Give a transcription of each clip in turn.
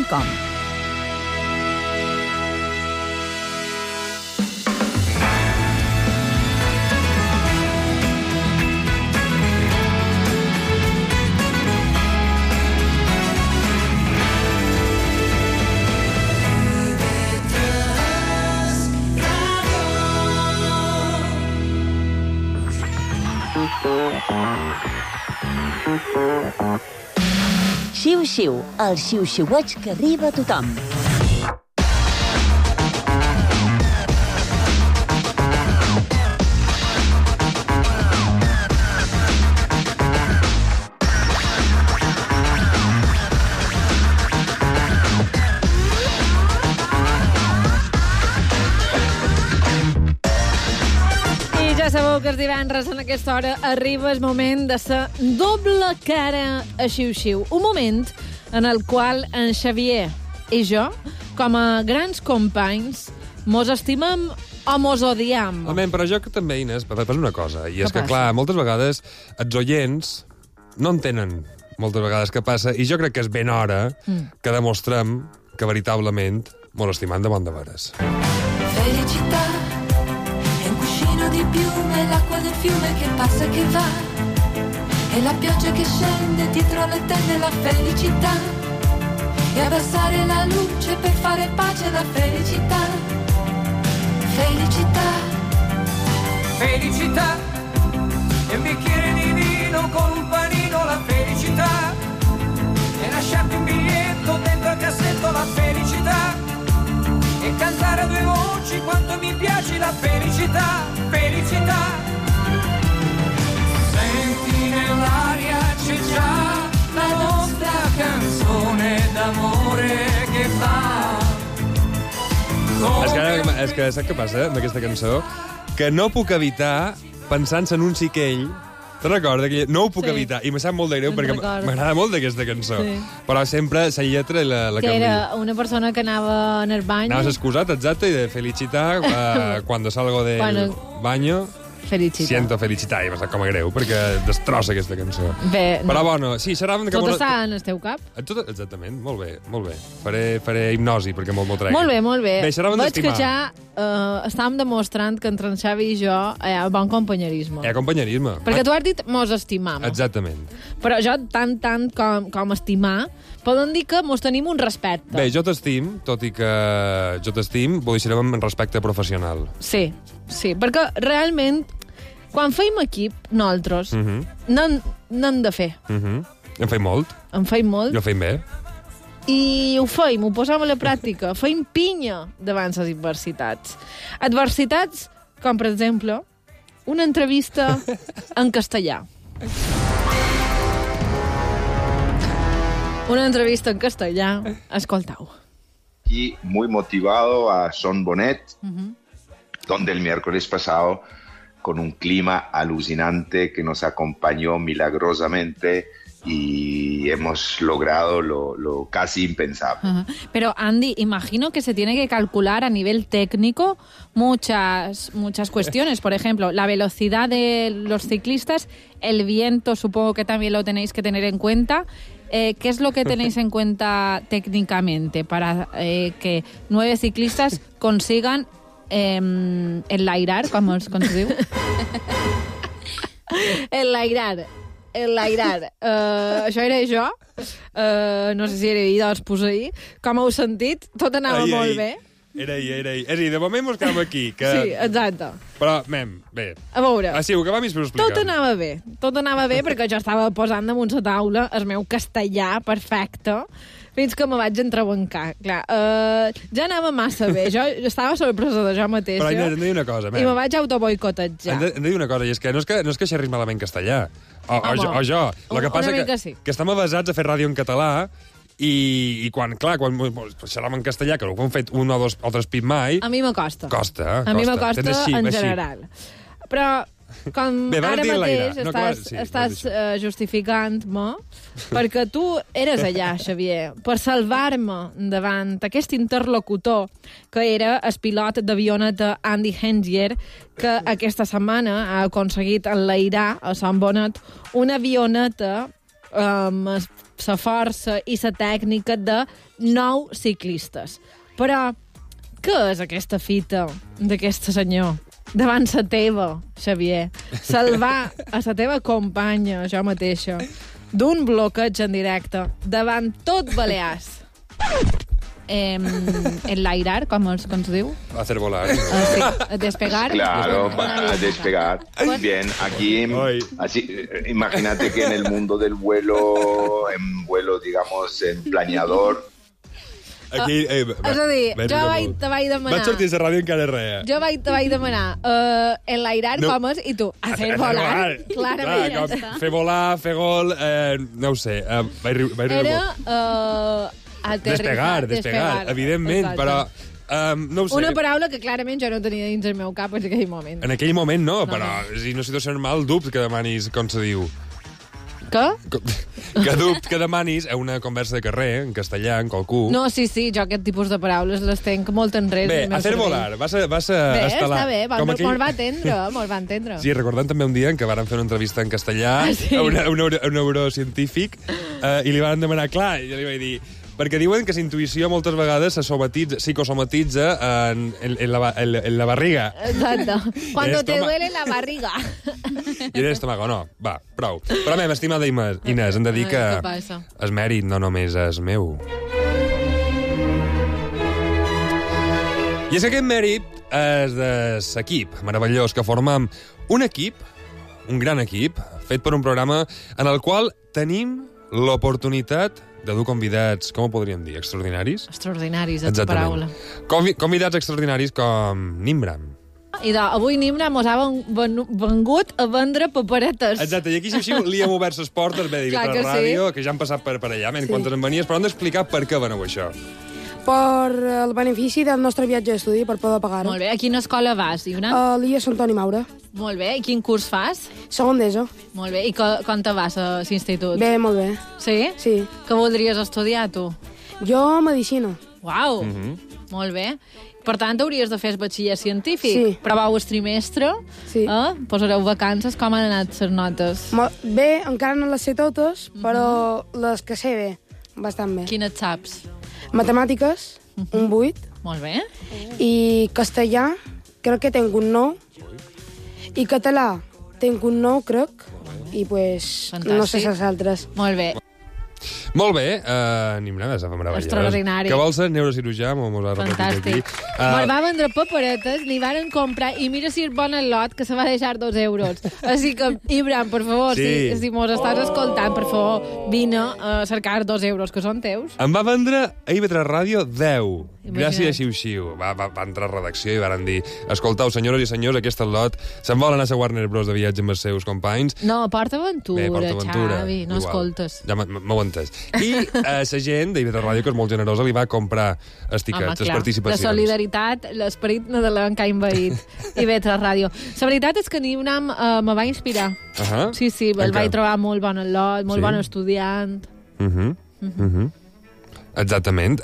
www.radiotrinitat.com. Xiu-xiu, el xiu-xiueig que arriba a tothom. Sabeu que els divendres en aquesta hora arriba el moment de ser doble cara a xiu-xiu. Un moment en el qual en Xavier i jo, com a grans companys, mos estimem o mos odiem. Home, però jo que també, Inés, passa una cosa, i és que, clar, moltes vegades els oients no entenen moltes vegades què passa, i jo crec que és ben hora que demostrem que veritablement mos estimem de bon de veres. Felicità di piume, l'acqua del fiume che passa e che va, e la pioggia che scende dietro le tende, la felicità, e abbassare la luce per fare pace, la felicità, felicità, felicità, e un bicchiere di vino con un panino, la felicità, e lasciarti un biglietto dentro al cassetto, la felicità, e cantare a due voci quanto mi piace la felicità, felicità. Senti nell'aria c'è già la nostra canzone d'amore che fa. És que saps què passa amb aquesta cançó? Que no puc evitar pensar-se en un ciquell. Te'n recordes? No ho puc evitar. I me sap molt de greu perquè m'agrada molt d'aquesta cançó. Sí. Però sempre la lletra i la que canvia. era una persona que anava en el bany. Anaves excusat, exacte, i de felicitar cuando salgo del baño. Felicitar. Siento felicitar. I me sap com a greu, perquè destrossa aquesta cançó. Bé, però bueno, sí, serà... Tot està en el teu cap? Exactament, molt bé, molt bé. Faré hipnosi perquè m'ho tregui. Molt bé, molt bé. Bé, veig que ja estàvem demostrant que entre en Xavi i jo hi ha bon companyerisme. Hi ha companyerisme. Perquè tu has dit mos estimam. Exactament. Però jo, tant com estimar, poden dir que mos tenim un respecte. Bé, jo t'estim, tot i que jo t'estim, ho deixarem amb respecte professional. Sí, perquè realment, quan feim equip, nosaltres, n'hem de fer. En feim molt. En feim molt. I ho feim bé. I ho feim, ho posem a la pràctica. Feim pinya davant les adversitats. Adversitats com, per exemple, una entrevista en castellà. Una entrevista en castellà. Escoltau. Y muy motivado a Son Bonet, donde el miércoles pasado, con un clima alucinante que nos acompañó milagrosamente y hemos logrado lo casi impensable. Pero, Andy, imagino que se tiene que calcular a nivel técnico muchas cuestiones. Por ejemplo, la velocidad de los ciclistas, el viento supongo que también lo tenéis que tener en cuenta. ¿Qué es lo que tenéis en cuenta técnicamente para que 9 ciclistas consigan enlairar, com es diu? Enlairar. Això era jo. No sé si era ahir, doncs posa ahir. Com heu sentit, tot anava molt bé. Era ahir. És a dir, de moment mos quedem aquí. Que... Sí, exacte. Però, bé. A veure. Sí, ho que va més per explicar. Tot anava bé perquè jo estava posant damunt la taula el meu castellà perfecte, fins que me vaig entrebancar. Clar, ja anava massa bé. Jo estava sorpresa de jo mateixa. Però hem de dir una cosa, i me vaig autoboicotejar. Hem de dir una cosa, i és que no és que xerris malament castellà. O jo. El que passa que estem avasats a fer ràdio en català i quan xerram en castellà, que no ho hem fet un o dos altres pit mai... A mi me costa. A mi me costa en general. Però com bé, ara mateix estàs justificant-me perquè tu eres allà, Xavier, per salvar-me davant aquest interlocutor que era el pilot d'avioneta Andy Hengier, que aquesta setmana ha aconseguit enlairar a Sant Bonet una avioneta la força i la tècnica de 9 ciclistes. Però què és aquesta fita d'aquest senyor? Davant la teva, Xavier. Salvar a la teva companya, jo mateixa, d'un bloqueig en directe, davant tot Balears. Enlairar, com es diu? Hacer volar. Sí, despegar. Claro, a despegar. Bien, aquí, imagínate que en el mundo del vuelo, digamos, en planeador. Aquí, És a dir, jo te vaig demanar... Vaig sortir a la ràdio encara res. Jo te vaig demanar enlairar com és i tu, hacer volar. Clarament. Fer volar, fer gol, no ho sé. Vaig riure molt. Despegar, evidentment, però... no ho sé. Una paraula que clarament jo no tenia dins el meu cap en aquell moment. En aquell moment no, però és una situació normal, dubts que demanis com se diu. Què? Que demanis a una conversa de carrer, en castellà, en qualcú. No, sí, jo aquest tipus de paraules les tenc molt enrere. Bé, hacer volar, vas a està bé, molt va entendre. Sí, recordant també un dia en què varen fer una entrevista en castellà a un neurocientífic i li van demanar, clar, i jo li vaig dir... Perquè diuen que la intuïció moltes vegades se psicosomatitza en la barriga. Exacto. Cuando te duele la barriga. I en l'estómago, no. Va, prou. Però a mi, estimada Inés, hem de dir que el mèrit no només és meu. I és que aquest mèrit és de l'equip meravellós que formem un equip, un gran equip, fet per un programa en el qual tenim l'oportunitat de dur convidats, com ho podríem dir, extraordinaris? Extraordinaris, és la paraula. Convidats extraordinaris com Nimbram. I avui Nimbram mos ha vengut a vendre paperetes. Exacte, i aquí li hem obert les portes, bé, a la ràdio, que ja han passat per allà, quan en venies, però hem d'explicar per què veneu això. Per el benefici del nostre viatge d'estudi, per poder pagar-ho. Molt bé, a quina escola vas, Iuna? A l'IA Sant Antoni Maura. Molt bé, i quin curs fas? Segon d'ESO. Molt bé, i com te vas a l'institut? Bé, molt bé. Sí? Sí. Què voldries estudiar, tu? Jo, medicina. Uau, molt bé. Per tant, hauries de fer el batxiller científic. Sí. Provau el trimestre, posareu vacances, com han anat les notes? Bé, encara no les sé totes, però les que sé bé, bastant bé. Quines saps? Matemàtiques, un 8. Molt bé. I castellà, crec que tenc un 9. I català, tenc un 9, crec. I, pues, no sé les altres. Molt bé. Molt bé, Nimbram, és meravellós. Extraordinari. Que vols ser neurocirurgià? M'ho has repetit aquí. Me'l va vendre paperetes, li varen comprar, i mira si és bon el lot, que se va deixar 2 euros. Així que, Ibram, per favor, si mos estàs escoltant, per favor, vine a cercar 2 euros, que són teus. Em va vendre a IB3 Ràdio 10. Gràcies a Xiu-Xiu. Va entrar a redacció i van dir, escoltau, senyores i senyors, aquest lot se'n vol anar a Warner Bros. De viatge amb els seus companys. No, PortAventura, Xavi, no escoltes. Ja m'ho entès. I la gent d'IB3 Ràdio, que és molt generosa, li va comprar els tiquets, les participacions. La solidaritat, l'esperit nadalenc que ha invaït IB3 Ràdio. La veritat és que Nimbram me va inspirar. Sí, el vaig trobar molt bon al lot, molt bon estudiant. Exactament.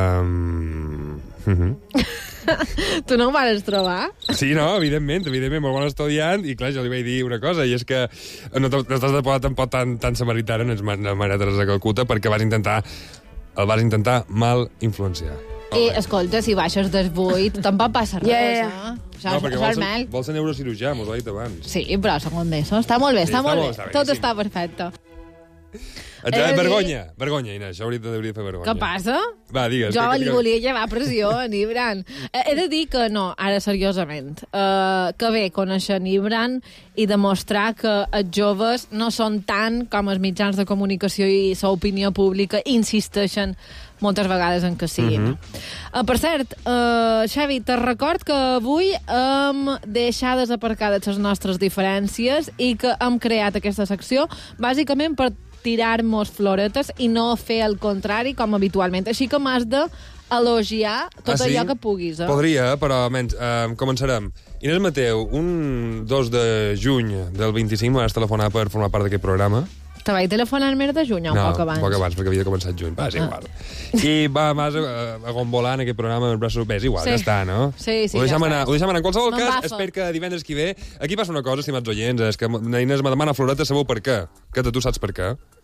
Tu no ho vas trobar? Sí, no, evidentment, molt bon estudiant, i clar, jo li vaig dir una cosa, i és que no t'has de posar tampoc tan samaritana en la Mare Teresa de Calcuta, perquè el vas intentar mal influenciar. I, escolta, si baixes del 8, tampoc passa res, No, perquè vols ser neurocirurgià, m'ho he dit abans. Sí, però segon d'ESO, està molt bé, tot està perfecte. Vergonya, Inés, això hauria de fer vergonya. Què passa? Va, digues. Jo li volia llevar pressió a Nimbram. He de dir que no, ara seriosament, que bé conèixer Nimbram i demostrar que els joves no són tant com els mitjans de comunicació i l'opinió pública insisteixen moltes vegades en que siguin. Per cert, Xavi, te record que avui hem deixades aparcades les nostres diferències i que hem creat aquesta secció bàsicament per tirar-nos floretes i no fer el contrari com habitualment. Així que m'has d'elogiar tot allò que puguis. Podria, però almenys començarem. Inés Mateu, un 2 de juny del 25 m'has telefonat per formar part d'aquest programa. Te vaig telefonar el mes de juny o un poc abans? No, poc abans, perquè havia començat juny. Va, és igual. I vas agombolar en aquest programa amb els braços. Bé, és igual, ja està, no? Sí, ho deixem anar. En qualsevol cas, espero que divendres que ve... Aquí passa una cosa, estimats oients, és que la Inés me demana floreta, sabeu per què? Que tu saps per què?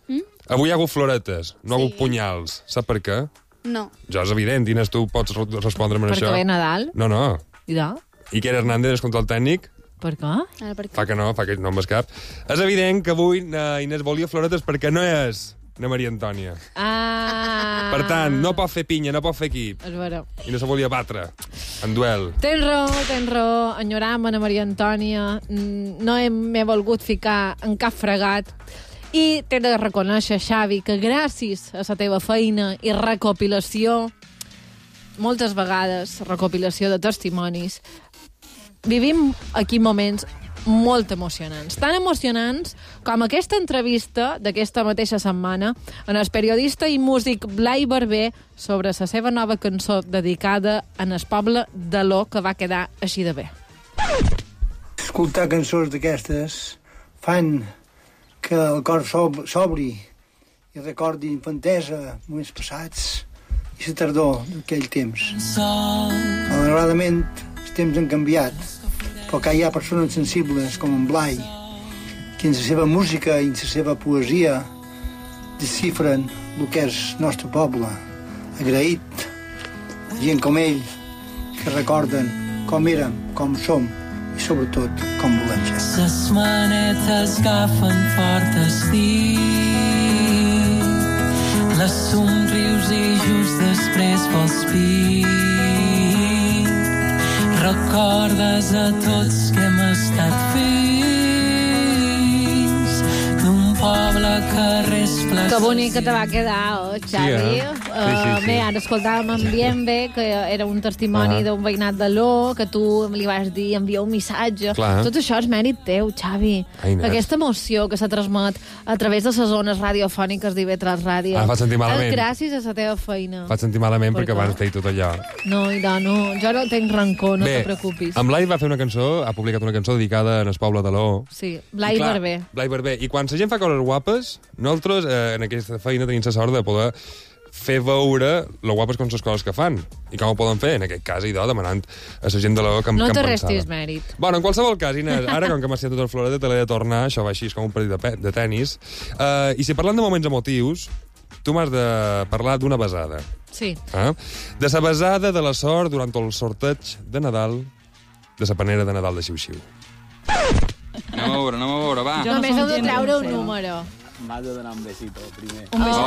Avui hi ha hagut floretes, no hi ha hagut punyals. Sap per què? No. Jo és evident, Inés, tu pots respondre'm en això. Perquè ve Nadal. No. I de? Iker Hernández és control tècnic? Per què? Ara per què? Fa que no em vas cap. És evident que avui Inés volia floretes perquè no és na Maria Antònia. Per tant, no pot fer pinya, no pot fer equip. És vera. I no se volia batre en duel. Tens raó. Enyoram a Maria Antònia. No m'he volgut ficar en cap fregat. I t'he de reconèixer, Xavi, que gràcies a la teva feina i recopilació, moltes vegades, recopilació de testimonis, vivim aquí moments molt emocionants. Tan emocionants com aquesta entrevista d'aquesta mateixa setmana en el periodista i músic Blai Barber sobre la seva nova cançó dedicada en el poble d'Aló, que va quedar així de bé. Escoltar cançons d'aquestes fan que el cor s'obri i recordi infantesa, moments passats i la tardor d'aquell temps. Malauradament, els temps han canviat, però que hi ha persones sensibles com en Blai, que en la seva música i en la seva poesia desxifren el que és el nostre poble. Agraït a gent com ell, que recorden com érem, com som, i sobretot com volem ser. Les manetes agafen fort estiu, les somrius i just després vols vir. Recordes a tots que hem estat fills d'un poble carrers places. Que bonic que te va quedar, oh, Xavi. Sí. Bé, ara escoltàvem en Bienve, que era un testimoni d'un veïnat d'Aló, que tu li vas dir enviar un missatge. Clar. Tot això és mèrit teu, Xavi. Aquesta emoció que se transmet a través de les zones radiofòniques d'IV3 Ràdio. Faig sentir malament. Gràcies a la teva feina. Faig sentir malament Per perquè què? abans deia tot allò. No, jo no tinc rancor, no te preocupis. En Blai va fer una cançó, ha publicat una cançó dedicada al poble d'Aló. Sí, Blai Barber. Blai Barber. I quan la gent fa coses guapes, nosaltres en aquesta feina tenim la sort de poder fer veure lo guapes com les coses que fan. I com ho poden fer? En aquest cas, demanant a la gent de l'O que No em te pensava. restis mèrit. Bueno, en qualsevol cas, Inés, ara, com que m'has citat el Floreta, te l'he de tornar, això va així com un partit de tennis. I si parlant de moments emotius, tu m'has de parlar d'una besada. Sí. De la besada de la sort durant el sorteig de Nadal de la panera de Nadal de Xiu-Xiu. Anem a veure, va. Només heu de treure un número. M'has de donar un besito, primer. Un besito.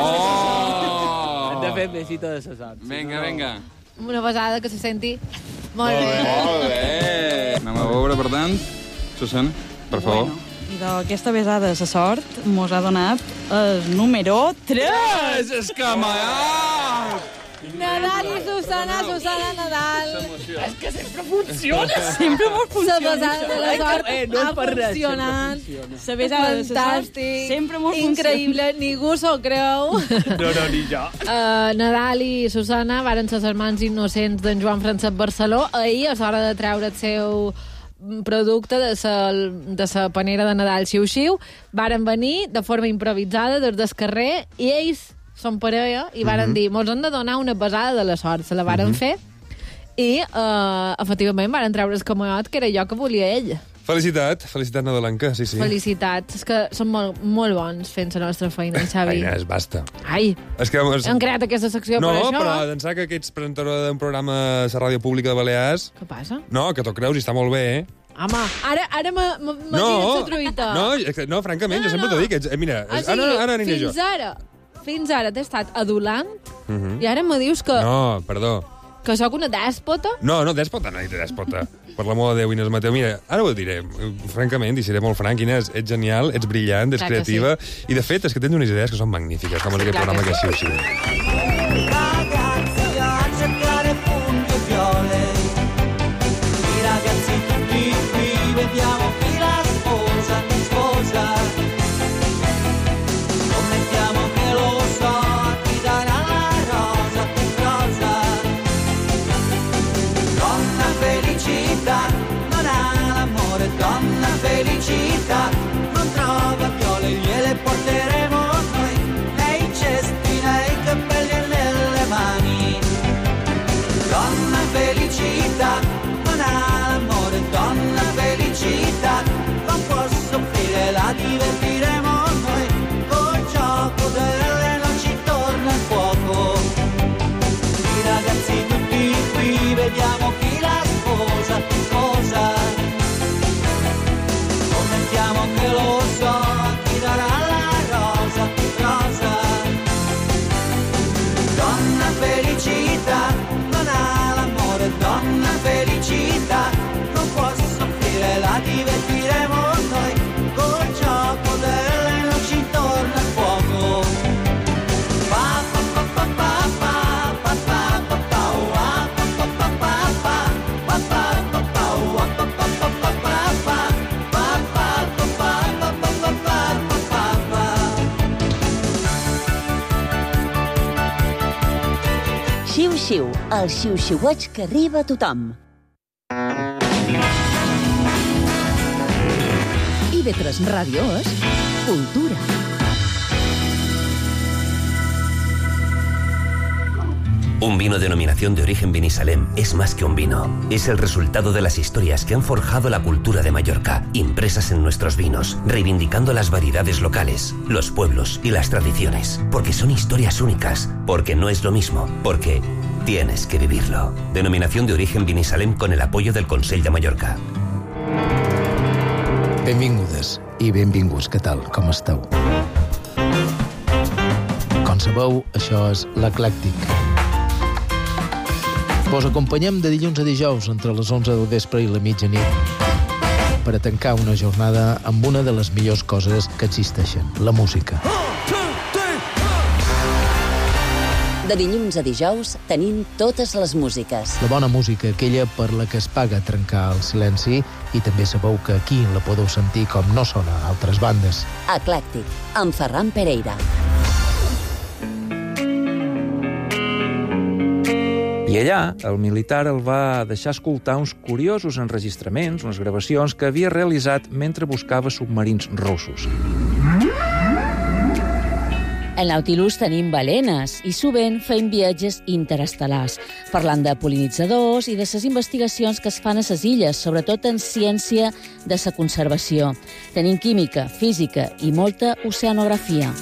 Hem de fer besito de cesat. Vinga. Una besada que se senti molt bé. Molt bé. Anem a veure, per tant. Susana, per favor. I d'aquesta besada de la sort mos ha donat el número 3. És que m'ha... Nadal i Susana, Nadal. És que sempre funciona. Sempre mos La funciona. besada de la sort ha funcionat. La besada de la sort Fantàstic. sempre mos Increïble, ningú s'ho creu. No, ni jo. Nadal i Susana varen ser germans innocents d'en Joan Francesc Barceló. Ahir, a l'hora de treure el seu producte de la panera de Nadal Xiu-Xiu, varen venir de forma improvisada des del carrer i ells són parella i varen dir, mos han de donar una besada de la sort. Se la varen fer i, efectivament, varen treure el camaiot, que era allò que volia ell. Felicitat nadalenca, sí. Felicitats. És que són molt, molt bons fent la nostra feina, Xavi. Ai, Inés, basta. Ai, És que... hem creat aquesta secció per això. No, però d'ençà que ets presentador d'un programa a la ràdio pública de Balears... Què passa? No, que t'ho creus i està molt bé, eh? Home, ara m'ha girat la truita. No, francament, jo sempre t'ho dic. Mira, ara aniré jo. Fins ara t'he estat adulant i ara me dius que... No, perdó. Que sóc una dèspota? No, dèspota, no he dit dèspota. Per l'amor de Déu, Inés Mateu. Mira, ara ho diré, francament, i seré molt franc, Inés, ets genial, ets brillant, ets creativa, i de fet és que tens unes idees que són magnífiques, com és aquest programa que Xiu-Xiu. Ragazzi, a cercare punti e fiole. I ragazzi tutti qui beviamo qui la sposa. Scommettiamo che lo so, ti darà la rosa più rosa. Donna felicità, non ha l'amore, donna felicità, non trova viole, gliele porteremo noi, nei cesti, nei cappelli e nelle mani. Donna felicità, non ha l'amore, donna felicità, non può soffrire, la divertiremo noi, col gioco Xiu-xiu, el xiu-xiueig que arriba a tothom. IB3 Ràdio és cultura. Un vino denominación de origen Vinisalem es más que un vino. Es el resultado de las historias que han forjado la cultura de Mallorca, impresas en nuestros vinos, reivindicando las variedades locales, los pueblos y las tradiciones. Porque son historias únicas, porque no es lo mismo, porque tienes que vivirlo. Denominación de origen Vinisalem con el apoyo del Consell de Mallorca. Benvingudes i benvinguts, què tal? Com esteu? Com sabeu, això és l'Eclèctic. Vos acompanyem de dilluns a dijous entre les 11 del vespre i la mitjanit per a tancar una jornada amb una de les millors coses que existeixen, la música. De dilluns a dijous tenim totes les músiques. La bona música, aquella per la que es paga trencar el silenci, i també sabeu que aquí la podeu sentir com no sona a altres bandes. Eclèctic, amb Ferran Pereira. I allà, el militar el va deixar escoltar uns curiosos enregistraments, unes gravacions que havia realitzat mentre buscava submarins russos. En Nautilus tenim balenes i sovint fem viatges interestel·lars, parlant de pol·linitzadors i de les investigacions que es fan a les illes, sobretot en ciència de la conservació. Tenim química, física i molta oceanografia.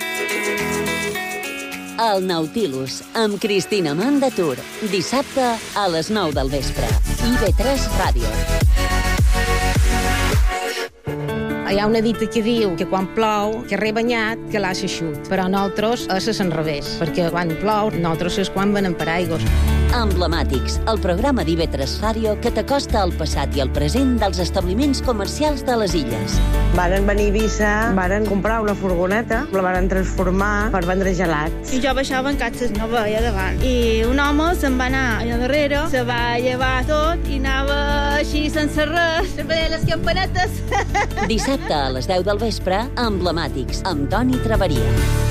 El Nautilus, amb Cristina Mandatur. Dissabte a les 9 del vespre. IB3 Ràdio. Hi ha una dita que diu que quan plou, que rebanyat, que l'ha eixut. Però nosaltres és l'enrevés, perquè quan plou, nosaltres és quan venen paraigües. Emblemàtics, el programa d'IB3 Ràdio que t'acosta al passat i al present dels establiments comercials de les illes. Varen venir a Eivissa, varen comprar una furgoneta, la varen transformar per vendre gelats. I jo baixava en catxes, no veia davant. I un home se'n va anar allà darrere, se va llevar tot i anava així sense res, sempre les campanetes. Dissabte a les 10 del vespre, Emblemàtics, amb Toni Traveria.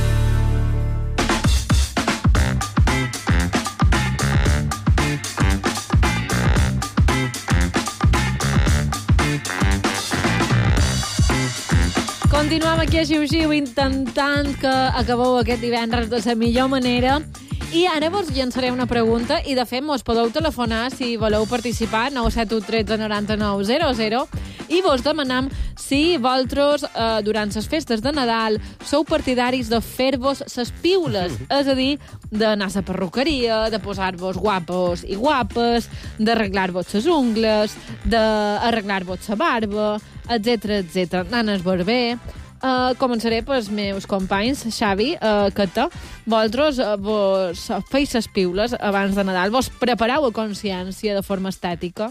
Continuem aquí a Xiu-xiu intentant que acabeu aquest divendres de la millor manera. I ara vos llançaré una pregunta i, de fet, mos podeu telefonar si voleu participar, 971 13 99 00, i vos demanam si vosaltres, durant les festes de Nadal, sou partidaris de fer-vos ses piules, és a dir, d'anar a la perruqueria, de posar-vos guapos i guapes, d'arreglar-vos les ungles, d'arreglar-vos la barba, etc. Anar al barber. Començaré pels meus companys, Xavi, Cata. Vosaltres vos feis les piules abans de Nadal? Vos prepareu a consciència de forma estètica?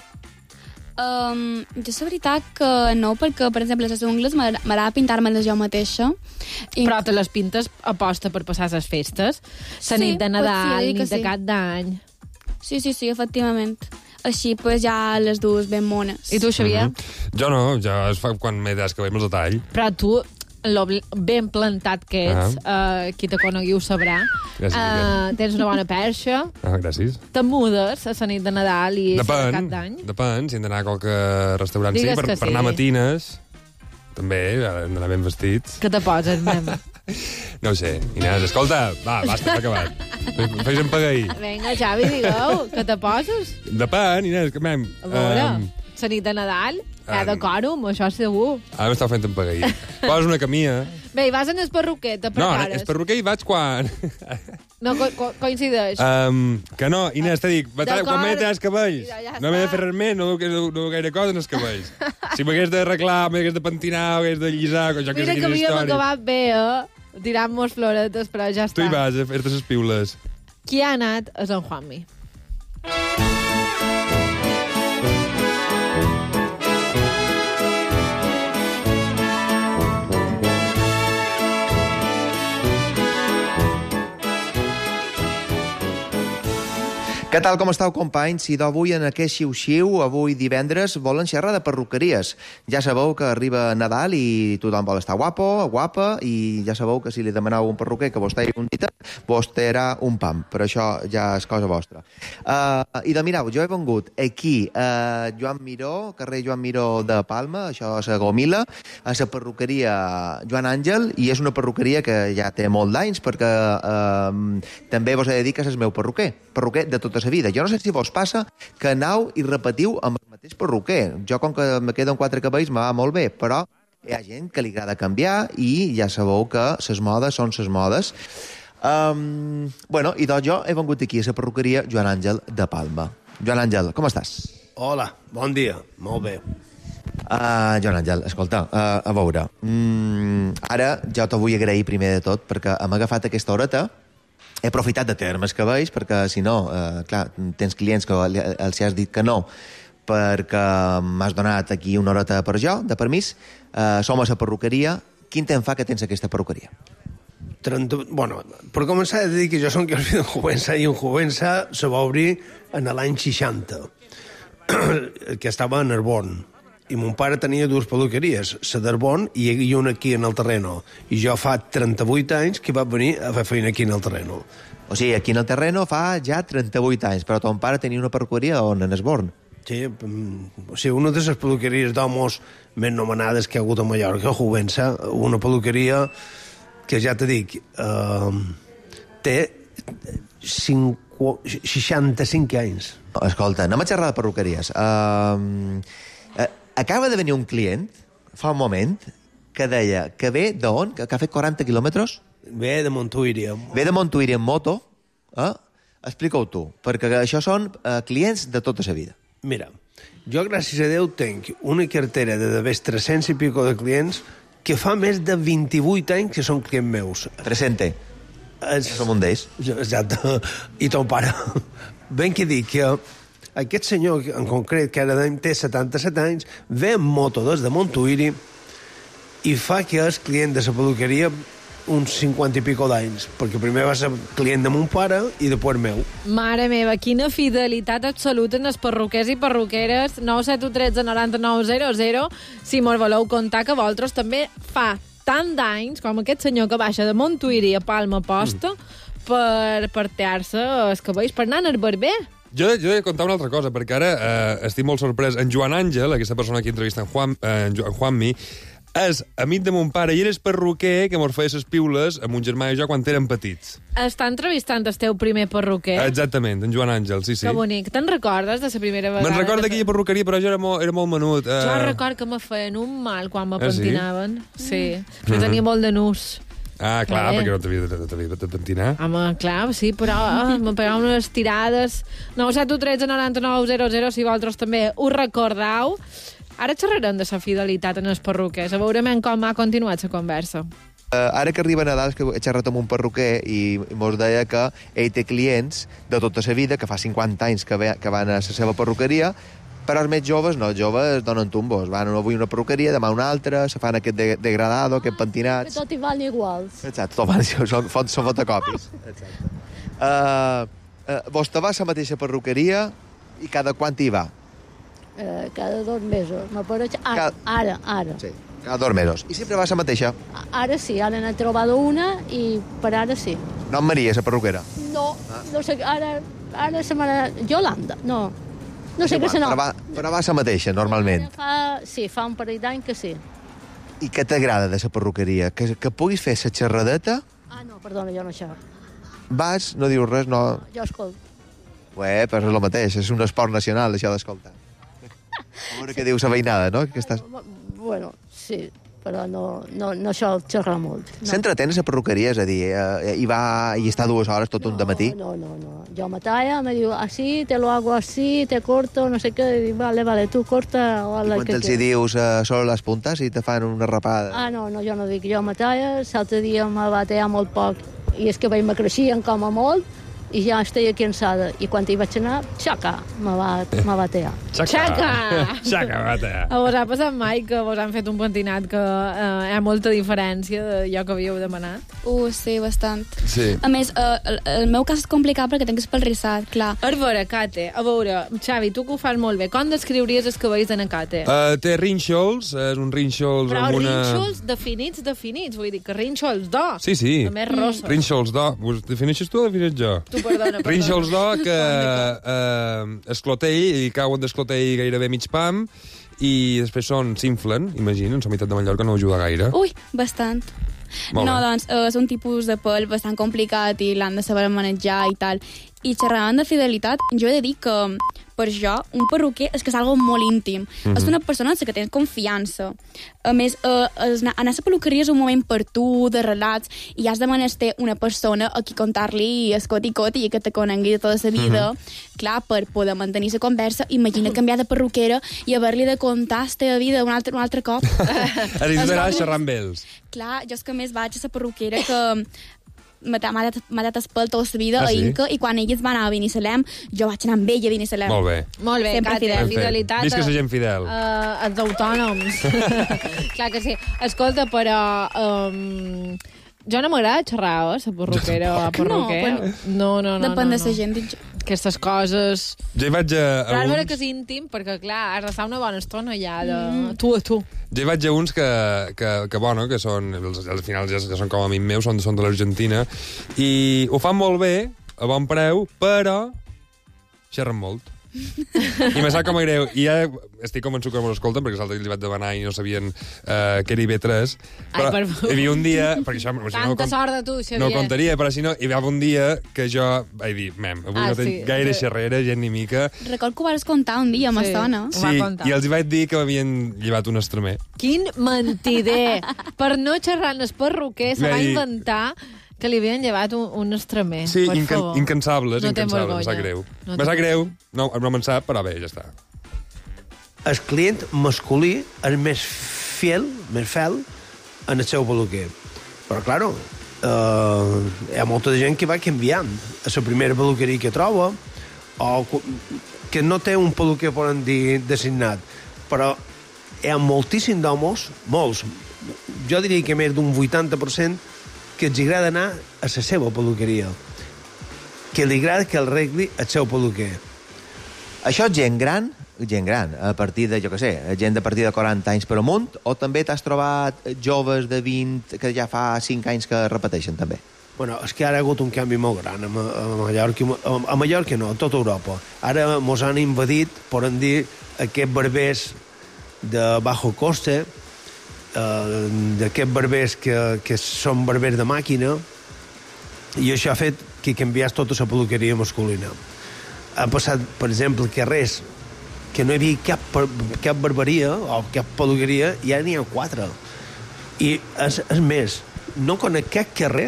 Jo la veritat que no, perquè, per exemple, les ungles m'agrada pintar-me-les jo mateixa. Però te les pintes aposta per passar les festes? La nit de Nadal, nit de Cap d'Any... Sí, efectivament. Així, pues, ja les dues ben mones. I tu, Xavier? Jo no, jo es fa quan m'he d'escabells de tall. Però tu, lo ben plantat que ets, qui te conegui ho sabrà. Gràcies. Tens una bona perxa. Gràcies. Te mudes a la nit de Nadal i a Cap d'Any. Depèn, si hem d'anar a qualque restaurant. Digues sí, per anar a matines, també, hem d'anar ben vestits. Què te poses, nen? No ho sé. Inés, escolta, va, basta, s'ha acabat. Fes empagar-hi. Vinga, Xavi, digueu, què te poses? Depèn, Inés, que mem... A veure, la nit de Nadal, de còrum, això segur. Ara m'estava fent empagar-hi. Poses una camia... Bé, i vas en el perruquer, te prepares. No, el perruquer hi vaig quan... No coincideix. Que no, Inés, t'he dit, quan m'he de treure els cabells. No m'he de fer res més, no duc gaire cosa en els cabells. Si m'hagués d'arreglar, m'hagués de pentinar, m'hagués de llisar... Mira que havíem acabat bé, tirant-nos floretes, però ja està. Tu hi vas a fer-te les piules. Qui ha anat és en Juanmi. Què tal, com estàu, companys? Si d'avui en aquest xiu-xiu, avui divendres, volen xerrar de perruqueries. Ja sabeu que arriba Nadal i tothom vol estar guapo, guapa, i ja sabeu que si li demaneu un perruquer que vos tregui un dit, vos traurà un pam. Però això ja és cosa vostra. I de mireu, jo he vengut aquí a Joan Miró, carrer Joan Miró de Palma, això és a Gomila, a la perruqueria Joan Àngel, i és una perruqueria que ja té molt d'anys, perquè també vos he de dir que és el meu perruquer de tota la vida. Jo no sé si vos passa que aneu i repetiu amb el mateix perruquer. Jo, com que me queden 4 cabells, me va molt bé, però hi ha gent que li agrada canviar i ja sabeu que les modes són les modes. I doncs jo he vengut aquí a la perruqueria Joan Àngel de Palma. Joan Àngel, com estàs? Hola, bon dia, molt bé. Joan Àngel, escolta, a veure, ara jo t'ho vull agrair primer de tot perquè hem agafat aquesta horeta. He aprofitat de treure-me els cabells perquè, si no, clar, tens clients que els has dit que no perquè m'has donat aquí una horeta per jo, de permís. Som a la perruqueria. Quin temps fa que tens aquesta perruqueria? Bueno, per començar he de dir que jo som que de Juvença i en Juvença se va obrir en l'any 60, que estava a Narbon. I mon pare tenia 2 perruqueries, la d'Arbon i una aquí en el terreno. I jo fa 38 anys que vaig venir a fer feina aquí en el terreno. O sigui, aquí en el terreno fa ja 38 anys, però ton pare tenia una perruqueria on, en Esborn? Sí, o sigui, una de les perruqueries d'homes més nomenades que hi ha hagut a Mallorca, a Juvença, una perruqueria que ja te dic, té 65 anys. Escolta, anem a xerrar de perruqueries. Acaba de venir un client, fa un moment, que deia que ve d'on? Que ha fet 40 quilòmetres? Ve de Montuïri. Ve de Montuïri en moto. Explica-ho tu, perquè això són clients de tota la vida. Mira, jo, gràcies a Déu, tenc una cartera de d'haver 300 i pico de clients que fa més de 28 anys que són clients meus. 300. Som un d'ells. Exacte. I ton pare. Ben que dic que aquest senyor, en concret, que ara té 77 anys, ve en moto des de Montuïri i fa que és client de la perruqueria uns 50 i pico d'anys, perquè primer va ser client de mon pare i després meu. Mare meva, quina fidelitat absoluta en els perruquers i perruqueres. 971 13 99 00, si mos voleu contar que vosaltres també fa tant d'anys com aquest senyor que baixa de Montuïri a Palma Posta per tear-se els cabells, per anar al barber. Jo he de contar una altra cosa, perquè ara estic molt sorprès. En Joan Àngel, aquesta persona que entrevista en Juanmi, és amic de mon pare i eres perruquer que mos feia les piules amb un germà i jo quan érem petits. Està entrevistant el teu primer perruquer. Exactament, en Joan Àngel, sí. Que bonic. Te'n recordes de la primera vegada? Me'n recordo d'aquella perruqueria, però jo era molt menut. Jo record que me feien un mal quan me pentinaven. Sí. Jo tenia molt de nus. Clar, perquè no t'havia de pentinar. Home, clar, sí, però me pegaven unes tirades. 971 13 99 00, si vosaltres també us recordeu. Ara xerrarem de la fidelitat en els perruquers. A veurem com ha continuat la conversa. Ara que arriba Nadal, que he xerrat amb un perruquer i mos deia que ell té clients de tota la vida, que fa 50 anys que van a la seva perruqueria, però els més joves no, els joves donen tumbos. Van avui una perruqueria, demà una altra, se fan aquest degradado, aquest pentinats. Tot hi van iguals. Exacte, són fotocopis. Vostè va a la mateixa perruqueria i cada quant hi va? Cada 2 mesos. M'apareix ara. Sí, cada 2 mesos. I sempre va a la mateixa? Ara sí, ara n'he trobat una i per ara sí. No en Maria, la perruquera? No sé, ara se m'ha... Yolanda, no sé què se no. Però va a la mateixa, normalment. Fa un parell d'any que sí. I què t'agrada de la perruqueria? Que puguis fer la xerradeta? No, perdona, jo no xerro. Vas, no dius res, no... Jo escolto. Però és el mateix, és un esport nacional, això d'escoltar. A veure què diu la veïnada, no? Bueno, sí, però no sol xerrar molt. S'entretén a la perruqueria, és a dir, hi està 2 hores tot un dematí? No. Jo me talla, me diu, así, te lo hago así, te corto, no sé què, i vale, tu corta... I quan te'ls dius solo les puntes i te fan una rapada? No, jo no dic, jo me talla, l'altre dia me va tallar molt poc, i és que veig me creixien com a molt, i ja estic cansada. I quan hi vaig anar, xaca, me va tear. Xaca! Xaca, va tear. A vos ha passat mai que vos han fet un pentinat que hi ha molta diferència d'allò que havíeu demanat? Sí, bastant. Sí. A més, el meu cas és complicat perquè tinc espelrissat, clar. A veure, Kate, Xavi, tu que ho fas molt bé, com descriuries els cabells d'en Kate? Té rínxols, és un rínxols Però amb una... rínxols definits, vull dir que rínxols d'or. Sí. També és rosa. Rínxols d'or. Ho defineixes tu o defineix jo? Tu, perdona. Rínxols d'or que esclotell i cauen d'esclotell gairebé mig pam i després s'inflen, imagina't, la meitat de Mallorca no ajuda gaire. Ui, bastant. Molt no, bé. doncs, és un tipus de pèl bastant complicat i l'han de saber manejar i tal. I xerrant de fidelitat, jo he de dir que per jo, un perruquer és que és algo molt íntim. És una persona en la que tens confiança. A més, anar a la peluqueria és un moment per tu, de relats, i has de menester una persona a qui contar-li escoti-coti i que te conegui de tota la vida. Clar, per poder mantenir la conversa, imagina canviar de perruquera i haver-li de contar la teva vida un altre cop. A dir, xerrar amb ells. Clar, jo és que més vaig a la perruquera que m'ha dat el pèl tota la vida a Inca, i quan ella es va anar a Binissalem, jo vaig anar amb ella a Binissalem. Molt bé. Molt bé, Sempre Kate, fidelitat. Visca la gent fidel. Els autònoms. Clar que sí. Escolta, però... jo no m'agrada xerrar, la perruquera o a perruquer. No. Depèn de la gent. Aquestes coses... Jo hi vaig a Però uns... veure que és íntim, perquè, clar, has d'estar una bona estona ja de tu a tu. Jo hi vaig a uns que bueno, que són... Al final ja són com amics meus, són de l'Argentina, i ho fan molt bé, a bon preu, però xerren molt. I me sap com a greu. I ja estic convençut que no m'escolten, perquè l'altre dia li vaig demanar i no sabien que era IB3. Però Ai, hi havia un dia... Perquè això, Tanta sort de tu, Xavier. no ho contaria, però si no, hi havia un dia que jo vaig dir, avui no tinc gaire xerrera, gent ni mica. Record que ho vas contar un dia, m'estona. Sí, i els hi vaig dir que m'havien llevat un estremer. Quin mentider! Per no xerrar amb el perruquer se va inventar que li havien llevat un estremer. Sí, per favor. incansables, no incansables, me sap greu. Me sap greu, no me'n sap, però bé, ja està. El client masculí és més fiel en el seu peluquer. Però, claro, hi ha molta gent que va canviant a la primera peluqueria que troba, o que no té un peluquer, poden dir, designat. Però hi ha moltíssims d'homes, molts, jo diria que més d'un 80%, que els agrada anar a la seva peluqueria, que li agrada que el regli el seu peluquer. Això és gent gran, a partir de, jo què sé, gent de partir de 40 anys per amunt, o també t'has trobat joves de 20 que ja fa 5 anys que repeteixen, també? Bueno, és que ara ha hagut un canvi molt gran a Mallorca no, a tota Europa. Ara mos han invadit, poden dir, aquests barbers de bajo coste, d'aquests barbers que són barbers de màquina, i això ha fet que canviés tota la peluqueria masculina. Ha passat, per exemple, carrers que no hi havia cap barberia o cap peluqueria, i ara n'hi ha 4. I és més, no conec cap carrer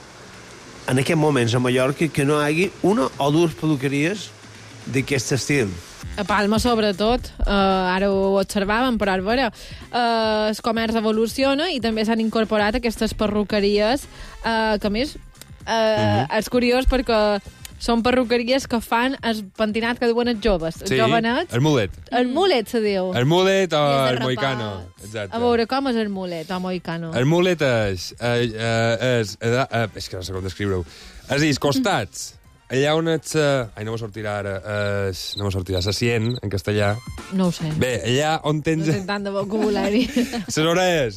en aquests moments a Mallorca que no hi hagi una o dues peluqueries d'aquest estil. A Palma, sobretot, ara ho observàvem, però ara, veure, el comerç evoluciona i també s'han incorporat aquestes perruqueries que, a més, és curiós perquè són perruqueries que fan el pentinat que duen els joves. Sí, jovenets. el mulet. El mulet, se diu. El mulet o el moicano. Exacte. A veure, com és el mulet o moicano? El mulet és que no sé com descriure-ho. És dir, els costats. Allà on ets... Ai, no me sortirà ara. No me sortirà. S'assient, en castellà. No ho sé. Bé, allà on tens... No tinc tant de vocabulari. Les orelles.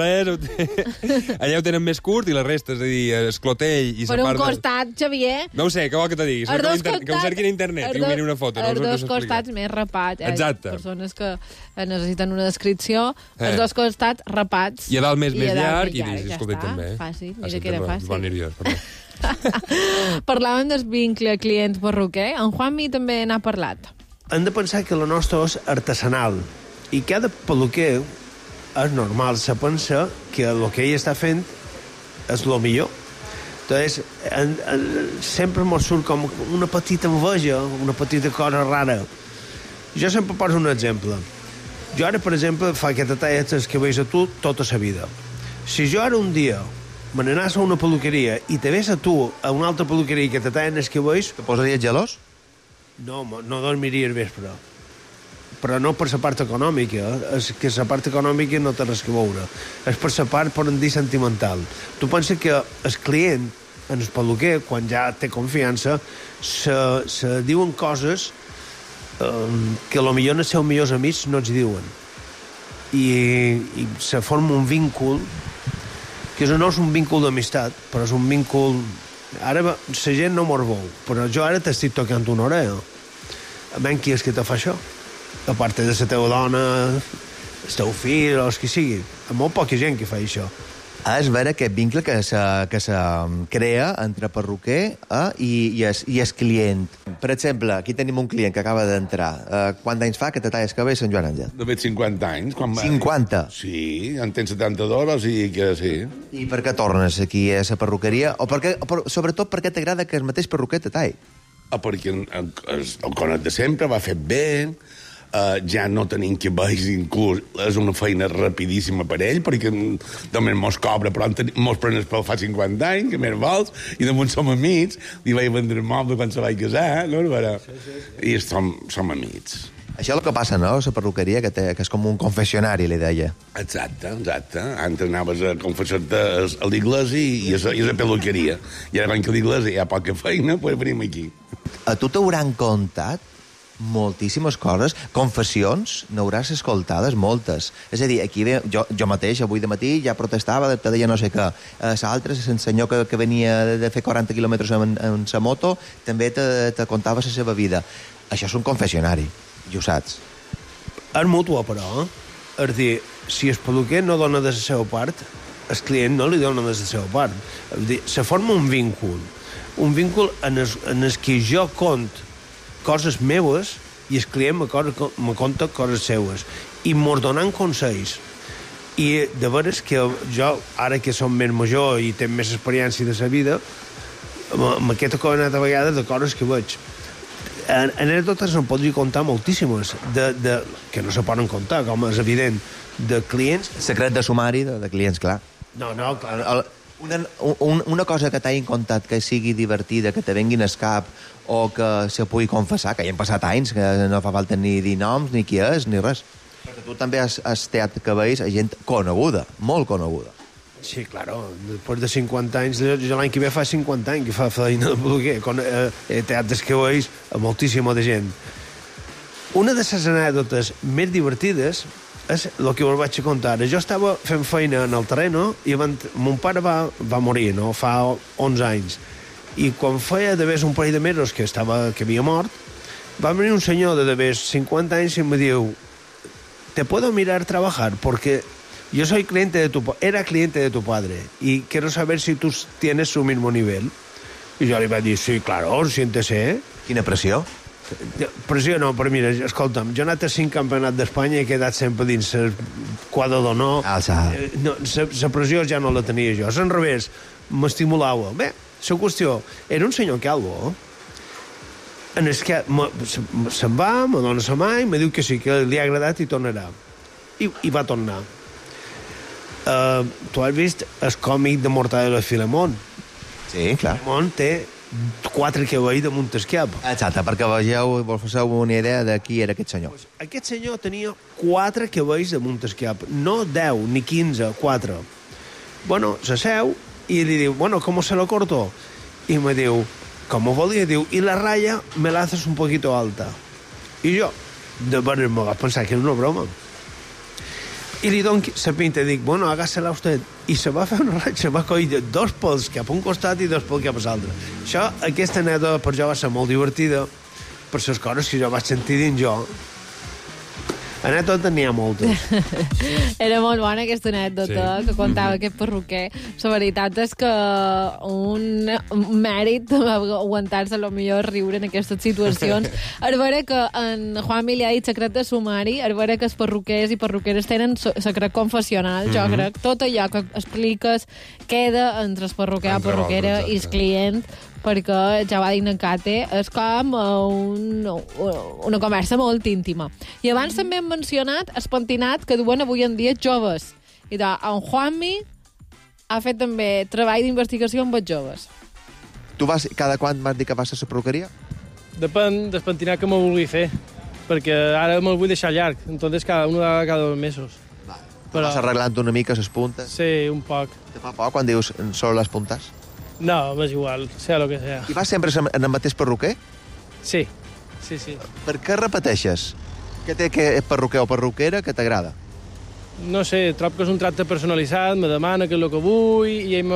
Allà ho tenen més curt i la resta, és a dir, el clotell i per un costat, Xavier... No ho sé, què vol que te digui? Que ho cerquin a internet i ho miri una foto. Els dos costats més rapats. Exacte. Persones que necessiten una descripció. Els dos costats rapats. I a dalt més llarg i dius, escolta, també. Fàcil, mira que era fàcil. Bon nerviós, perdó. Parlàvem del vincle client-perruquer. En Juanmi també n'ha parlat. Hem de pensar que la nostra és artesanal i cada peluquer és normal, se pensa que el que ell està fent és el millor. Entonces, sempre mos surt com una petita enveja, una petita cosa rara. Jo sempre poso un exemple. Jo ara, per exemple, fa aquesta talla els cabells a tu tota la vida. Si jo ara un dia me n'anàs a una peluqueria i te ves a tu a una altra peluqueria que te tallen els cabells... Te posaries gelós? No, no dormiria al vespre. Però no per la part econòmica, és que la part econòmica no té res que veure. És per la part, per dir, sentimental. Tu penses que el client, en el peluquer, quan ja té confiança, se diuen coses que potser els seus millors amics no els diuen. I se forma un vincul que no és un vincul d'amistat, però és un vincul... Ara la gent no mos veu, però jo ara t'estic tocant una orella. A menys qui és que te fa això? A part de la teva dona, el teu fill, o el que sigui. Hi ha molt poca gent que fa això. És veure aquest vincle que se crea entre perruquer i el client. Per exemple, aquí tenim un client que acaba d'entrar. Quants anys fa que te talles cabell, Sant Joan Àngel? De fet, 50 anys. 50? Sí, en tens 72, o sigui que sí. I per què tornes aquí a la perruqueria? Sobretot, per què t'agrada que el mateix perruquer te talli? Perquè el conet de sempre va fet bé, ja no tenim cabells, inclús és una feina rapidíssima per ell, perquè també mos cobra, però mos pren el pèl fa 50 anys, que més vols, i damunt som amics, li vaig vendre el moble quan se vaig casar, no? I som amics. Això és el que passa, no?, la perruqueria, que és com un confessionari, li deia. Exacte. Antes anaves a confessar-te a l'església i a la peluqueria. I ara, quan que a l'església hi ha poca feina, doncs venim aquí. A tu t'hauran contat moltíssimes coses, confessions, n'hauràs escoltades moltes. És a dir, aquí jo mateix, avui de matí, ja protestava, te deia no sé què. L'altre, el senyor que venia de fer 40 quilòmetres en sa moto, també te contava la seva vida. Això és un confessionari, i ho saps. És mutua, però. És dir, si el peluquer no dona de la seva part, el client no li dona de la seva part. És dir, se forma un vínculo en el que jo cont coses meves i el client me conta coses seues i mos donant consells. I de veres que jo, ara que som més major i tenc més experiència de la vida, m'he contat a vegades de coses que veig. Anècdotes en podria contar moltíssimes, que no se poden contar, com és evident, de clients... Secret de sumari de clients, clar. No, clar. Una cosa que t'hagin contat que sigui divertida, que te venguin al cap, o que se pugui confessar, que hi han passat anys, que no fa falta ni dir noms, ni qui és, ni res. Perquè tu també has teat cabells a gent coneguda, molt coneguda. Sí, claro. Després de 50 anys, jo l'any que ve fa 50 anys que fa feina de peluquer. He teat els cabells a moltíssima de gent. Una de les anècdotes més divertides és el que us vaig contar. Jo estava fent feina en el terreno i mon pare va morir, no? Fa 11 anys. I quan feia d'haver un parell de mesos que havia mort, va venir un senyor de d'haver 50 anys i em diu: ¿te puedo mirar trabajar? Porque yo soy era cliente de tu padre y quiero saber si tú tienes su mismo nivel. I jo li vaig dir: sí, claro, siéntese. Quina pressió? Pressió no, però mira, escolta'm, jo he anat a 5 campionats d'Espanya i he quedat sempre dins el quadre d'honor. La pressió ja no la tenia jo. És al revés, m'estimulava. Bé, la qüestió, era un senyor calvo, en el que se'n va, me dona la mà i me diu que sí, que li ha agradat i tornarà. I va tornar. Tu has vist el còmic de Mortadelo i Filemón? Sí, clar. Filemón té 4 cabells damunt el cap. Exacte, perquè vos faceu una idea de qui era aquest senyor. Aquest senyor tenia 4 cabells damunt el cap. No 10, ni 15, 4. Bueno, s'asseu i li diu: bueno, ¿cómo se lo corto? I me diu: com ho volia? Diu: y la raya me la haces un poquito alta. I jo, de veres, me vaig pensar que era una broma. I li dono la pinta i dic: bueno, hágasela usted. I se va fer una ratxa, se va coll 2 pels cap a un costat i 2 pel cap a l'altre. Aquesta anècdota per jo va ser molt divertida, per les coses que jo vaig sentir dins jo. Anècdota n'hi ha moltes. Era molt bona aquesta anècdota que contava aquest perruquer. La veritat és que un mèrit aguantar-se a lo millor riure en aquestes situacions. A veure que en Juanmi li ha dit secret de sumari, a veure que els perruquers i perruqueres tenen secret confessional. Jo crec tot allò que expliques queda entre el perruquer o perruquera i el client, perquè ja va dir en Cate, és com una conversa molt íntima. I abans també hem mencionat el pentinat que duen avui en dia joves. I en Juanmi ha fet també treball d'investigació amb els joves. Tu cada quant vas dir que vas a la perruqueria? Depèn del pentinat que me vulgui fer, perquè ara me'l vull deixar llarg, entonces cada 2 mesos. Però... Vas arreglant una mica les puntes? Sí, un poc. Te fa por quan dius solo les puntes? No, m'és igual, sea lo que sea. I vas sempre en el mateix perruquer? Sí. Per què repeteixes? Què té que perruquer o perruquera que t'agrada? No sé, trobo que és un tracte personalitzat, me demana què és el que vull, i ell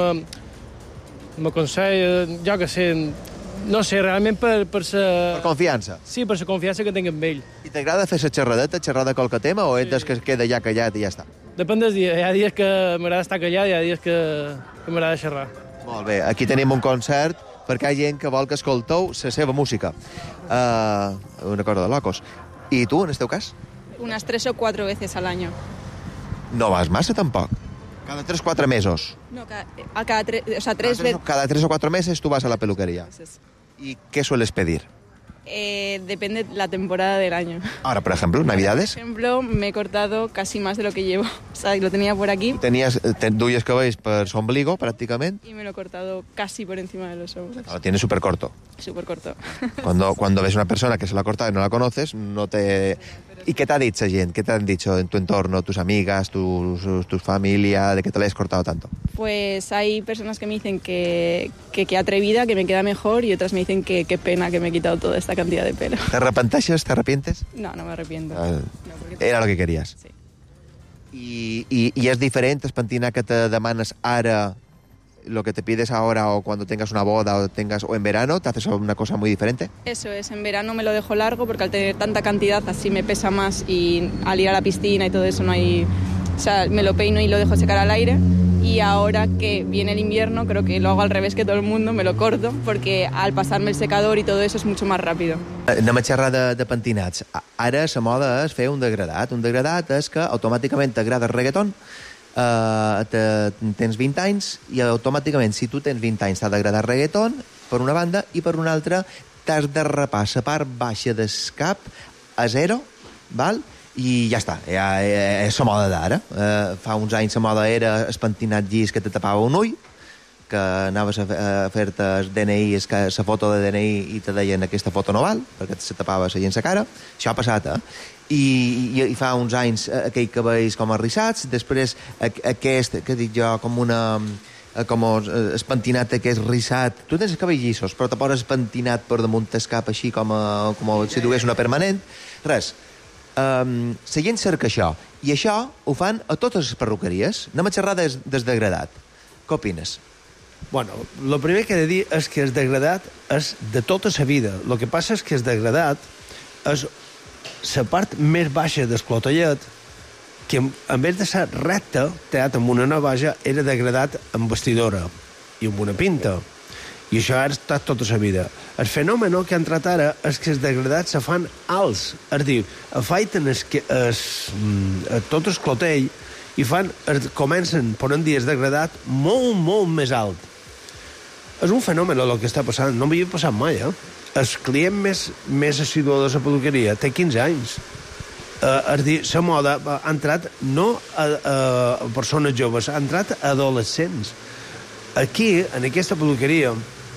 m'aconsella, jo que sé, no sé, realment per Per confiança? Sí, per la confiança que tinc amb ell. I t'agrada fer la xerrada qualque tema, o ets des que es queda ja callat i ja està? Depèn dels dies, hi ha dies que m'agrada estar callat i hi ha dies que m'agrada xerrar. Molt bé, aquí tenim un concert perquè hi ha gent que vol que escolteu la seva música. Una cosa de locos. I tu, en el teu cas? Unas 3 o 4 veces al año. No vas massa, tampoc. Cada 3 o 4 mesos. No, cada 3 veces. Cada 3 o 4 meses tú vas a la peluquería. ¿Y qué sueles pedir? Depende la temporada del año. Ahora, por ejemplo, Navidades. Por ejemplo, me he cortado casi más de lo que llevo. O sea, lo tenía por aquí. Duies cabells per su ombligo, prácticamente. Y me lo he cortado casi por encima de los hombros. Lo tienes súper corto. Súper corto. Cuando ves una persona que se lo ha cortado y no la conoces, no te... ¿Y qué te ha dicho gente? ¿Qué te han dicho en tu entorno, tus amigas, tu familia, de que te la hayas cortado tanto? Pues hay personas que me dicen que atrevida, que me queda mejor, y otras me dicen que qué pena que me he quitado toda esta cantidad de pelo. ¿Te arrepientes? ¿Te arrepientes? No, no me arrepiento. Era lo que querías. Sí. ¿Y es diferente el pentinat que te demanes ara, lo que te pides ahora, o cuando tengas una boda o en verano, te haces una cosa muy diferente? Eso es, en verano me lo dejo largo porque al tener tanta cantidad así me pesa más, y al ir a la piscina y todo eso no hay... O sea, me lo peino y lo dejo secar al aire, y ahora que viene el invierno creo que lo hago al revés que todo el mundo, me lo corto, porque al pasarme el secador y todo eso es mucho más rápido. Anem a xerrar de pentinats. Ara la moda és fer un degradat. Un degradat és que automàticament t'agrada el reggaeton, tens 20 anys i automàticament, si tu tens 20 anys, t'ha d'agradar reggaeton, per una banda, i per una altra t'has de rapar la part baixa del cap a zero, val? I ja està, és la moda d'ara. Fa uns anys la moda era el pentinat llis que te tapava un ull, que anaves a fer-te el DNI, la foto de DNI, i te deien aquesta foto no val, perquè se tapava la gent la cara. Això ha passat, I fa uns anys aquells cabells com arrissats, després aquest, que dic jo, com el pentinat aquest rissat. Tu tens els cabells llissos, però te poses pentinat per damunt el cap, així com si dugués una permanent. Res. La gent cerca això, i això ho fan a totes les perruqueries. Anem a xerrar des degradat. Què opines? Bueno, el primer que he de dir és que el degradat és de tota la vida. El que passa és que el degradat és la part més baixa del clotellet, que en vez de ser recta, tallat amb una navaja, era degradat amb bastidora i amb una pinta. I això ha estat tota la vida. El fenomen que ha entrat ara és que els degradats se fan alts. És a dir, afaiten tot el clotell i comencen, poden dir, el degradat molt, molt més alt. És un fenomen el que està passant. No m'havia passat mai, El client més assidu de la peluqueria té 15 anys. És a dir, la moda ha entrat no a persones joves, ha entrat a adolescents. Aquí, en aquesta peluqueria,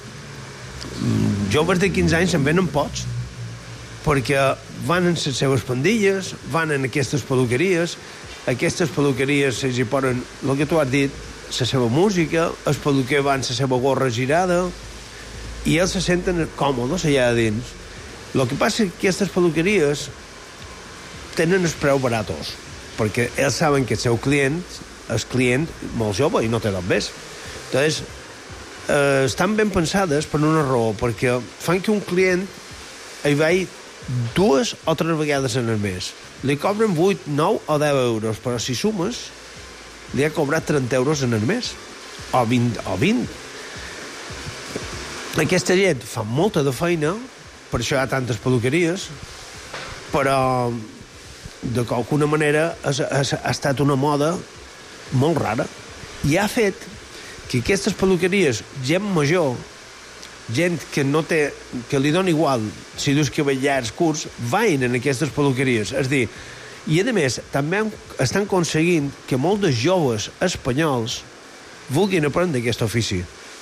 joves de 15 anys se'n venen pocs, perquè van en les seves pandilles, van en aquestes peluqueries se'ls hi ponen, el que tu has dit, la seva música, el peluquer va amb la seva gorra girada, i ells se senten còmodes allà dins. El que passa és que aquestes peluqueries tenen els preus baratos, perquè ells saben que el seu client és client molt jove i no té res més. Entonces, estan ben pensades per una raó, perquè fan que un client hi vagi 2 o 3 vegades en el mes. Li cobren 8, 9 o 10 euros, però si sumes, li ha cobrat 30 euros en el mes, o 20. Aquesta gent fa molta de feina, per això hi ha tantes peluqueries, però de qualsevol manera ha estat una moda molt rara, i ha fet que aquestes peluqueries, gent major, gent que li dona igual si dus cabells llargs, curts, vagin en aquestes peluqueries. És a dir, i a més, també estan aconseguint que molts de joves espanyols vulguin aprendre aquest ofici.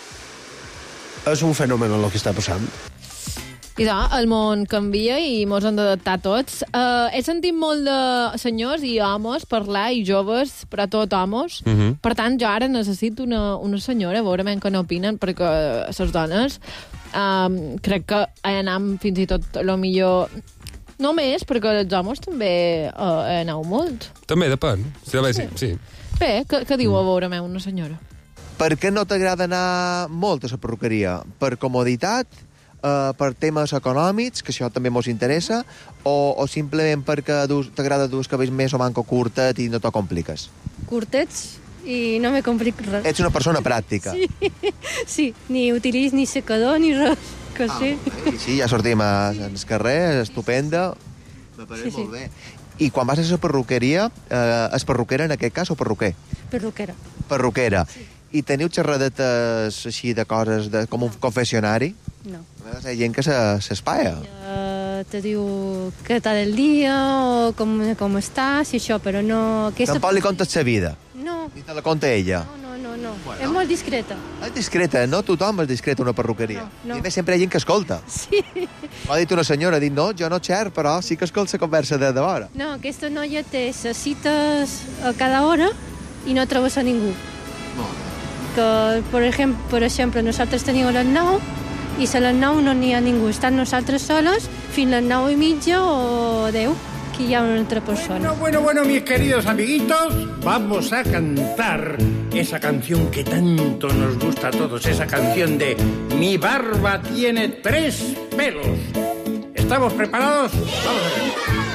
És un fenomen el que està passant. I el món canvia i mos hem d'adaptar tots. He sentit molt de senyors i homes parlar, i joves, però tot homes. Per tant, jo ara necessito una senyora, a veure què n'opinen, perquè les dones crec que anam fins i tot, a lo millor... No més, perquè els homes també aneu molt. També depèn. Sí. Bé, què diu a veure una senyora? Per què no t'agrada anar molt a la perruqueria? Per comoditat? Per temes econòmics, que això també mos interessa, o simplement perquè t'agrada dur els cabells més o manco curtet i no t'ho compliques? Curtets i no me complico res. Ets una persona pràctica. Sí, ni utilitzo ni secador ni res. Que sí. Sí, ja sortim al carrer, estupenda. Me pareix molt bé. I quan vas a la perruqueria, és perruquera en aquest cas o perruquer? Perruquera. Perruquera. Sí. I teniu xerradetes així de coses, com un confessionari? No. A vegades hi ha gent que s'espaia. Te diu què tal el dia, o com estàs, i això, però no... Tampoc li contes la vida? No. Ni te la conta ella? No. Bueno. És molt discreta. És discreta, no tothom és discreta a una perruqueria. No. I a més sempre hi ha gent que escolta. Sí. M'ha dit una senyora, ha dit, no, jo no xer, però sí que escolta la conversa de vora. No, aquesta noia té les cites a cada hora i no trobes a ningú. Que, per exemple, nosaltres tenim a les 9 i a les 9 no n'hi ha ningú. Estan nosaltres soles fins a les 9:30 o 10, que hi ha una altra persona. Bueno, mis queridos amiguitos, vamos a cantar esa canción que tanto nos gusta a todos, esa canción de Mi barba tiene 3 pelos. ¿Estamos preparados? Vamos a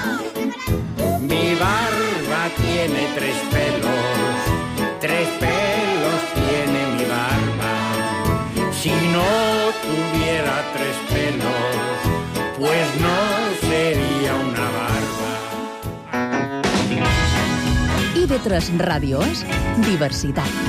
ver. Mi barba tiene 3 pelos, 3 pelos tiene mi barba. Si no tuviera 3 pelos, pues no sería una barba. IB3 Ràdio és diversitat.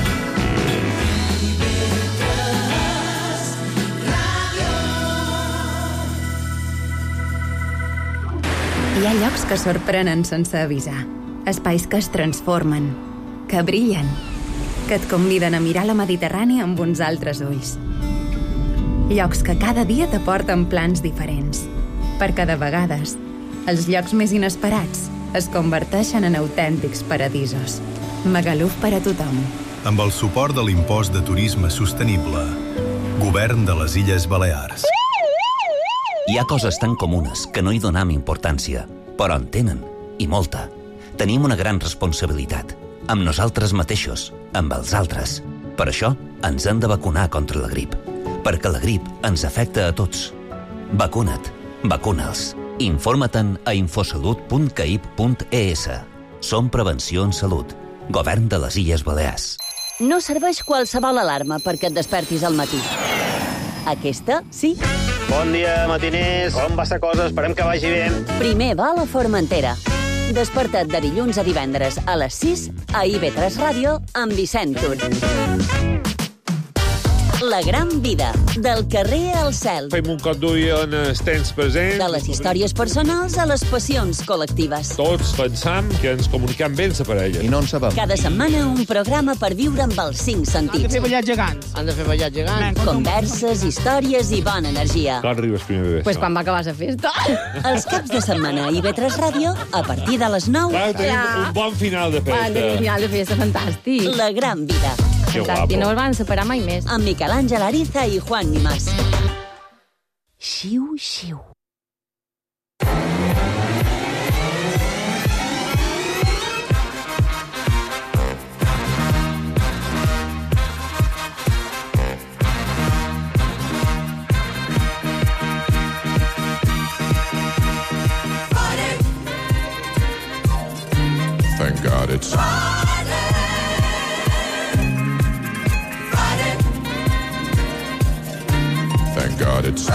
Hi ha llocs que sorprenen sense avisar. Espais que es transformen, que brillen, que et conviden a mirar la Mediterrània amb uns altres ulls. Llocs que cada dia t'aporten plans diferents, perquè de vegades els llocs més inesperats es converteixen en autèntics paradisos. Magaluf per a tothom. Amb el suport de l'impost de turisme sostenible. Govern de les Illes Balears. Hi ha coses tan comunes que no hi donam importància, però en tenen, i molta. Tenim una gran responsabilitat, amb nosaltres mateixos, amb els altres. Per això ens hem de vacunar contra la grip, perquè la grip ens afecta a tots. Vacuna't, vacuna'ls. Informa-te'n a infosalut.caip.es. Som Prevenció en Salut. Govern de les Illes Balears. No serveix qualsevol alarma perquè et despertis al matí. Aquesta, sí. Bon dia, matiners. Com va la cosa? Esperem que vagi bé. Primer vol a Formentera. Desperta't de dilluns a divendres a les 6 a IB3 Ràdio amb Vicent Tur. La gran vida, del carrer al cel. Fem un cop d'ull en els temps presents. De les històries personals a les passions col·lectives. Tots pensam que ens comuniquem bé amb la parella. I no en sabem. Cada setmana un programa per viure amb els 5 sentits. Han de fer ballar gegants. Han de fer ballar gegants. Converses, històries i bona energia. Quan arribes primer bebè? Pues quan va acabar la festa. Els caps de setmana a IB3 Ràdio, a partir de les 9... Clar, tenim un bon final de festa. Un final de festa fantàstic. La gran vida. Que guapo. I no els van separar mai més. Amb Miquel Àngel Ariza i Juan Nimás. Xiu, xiu. Thank God it's Thank God it's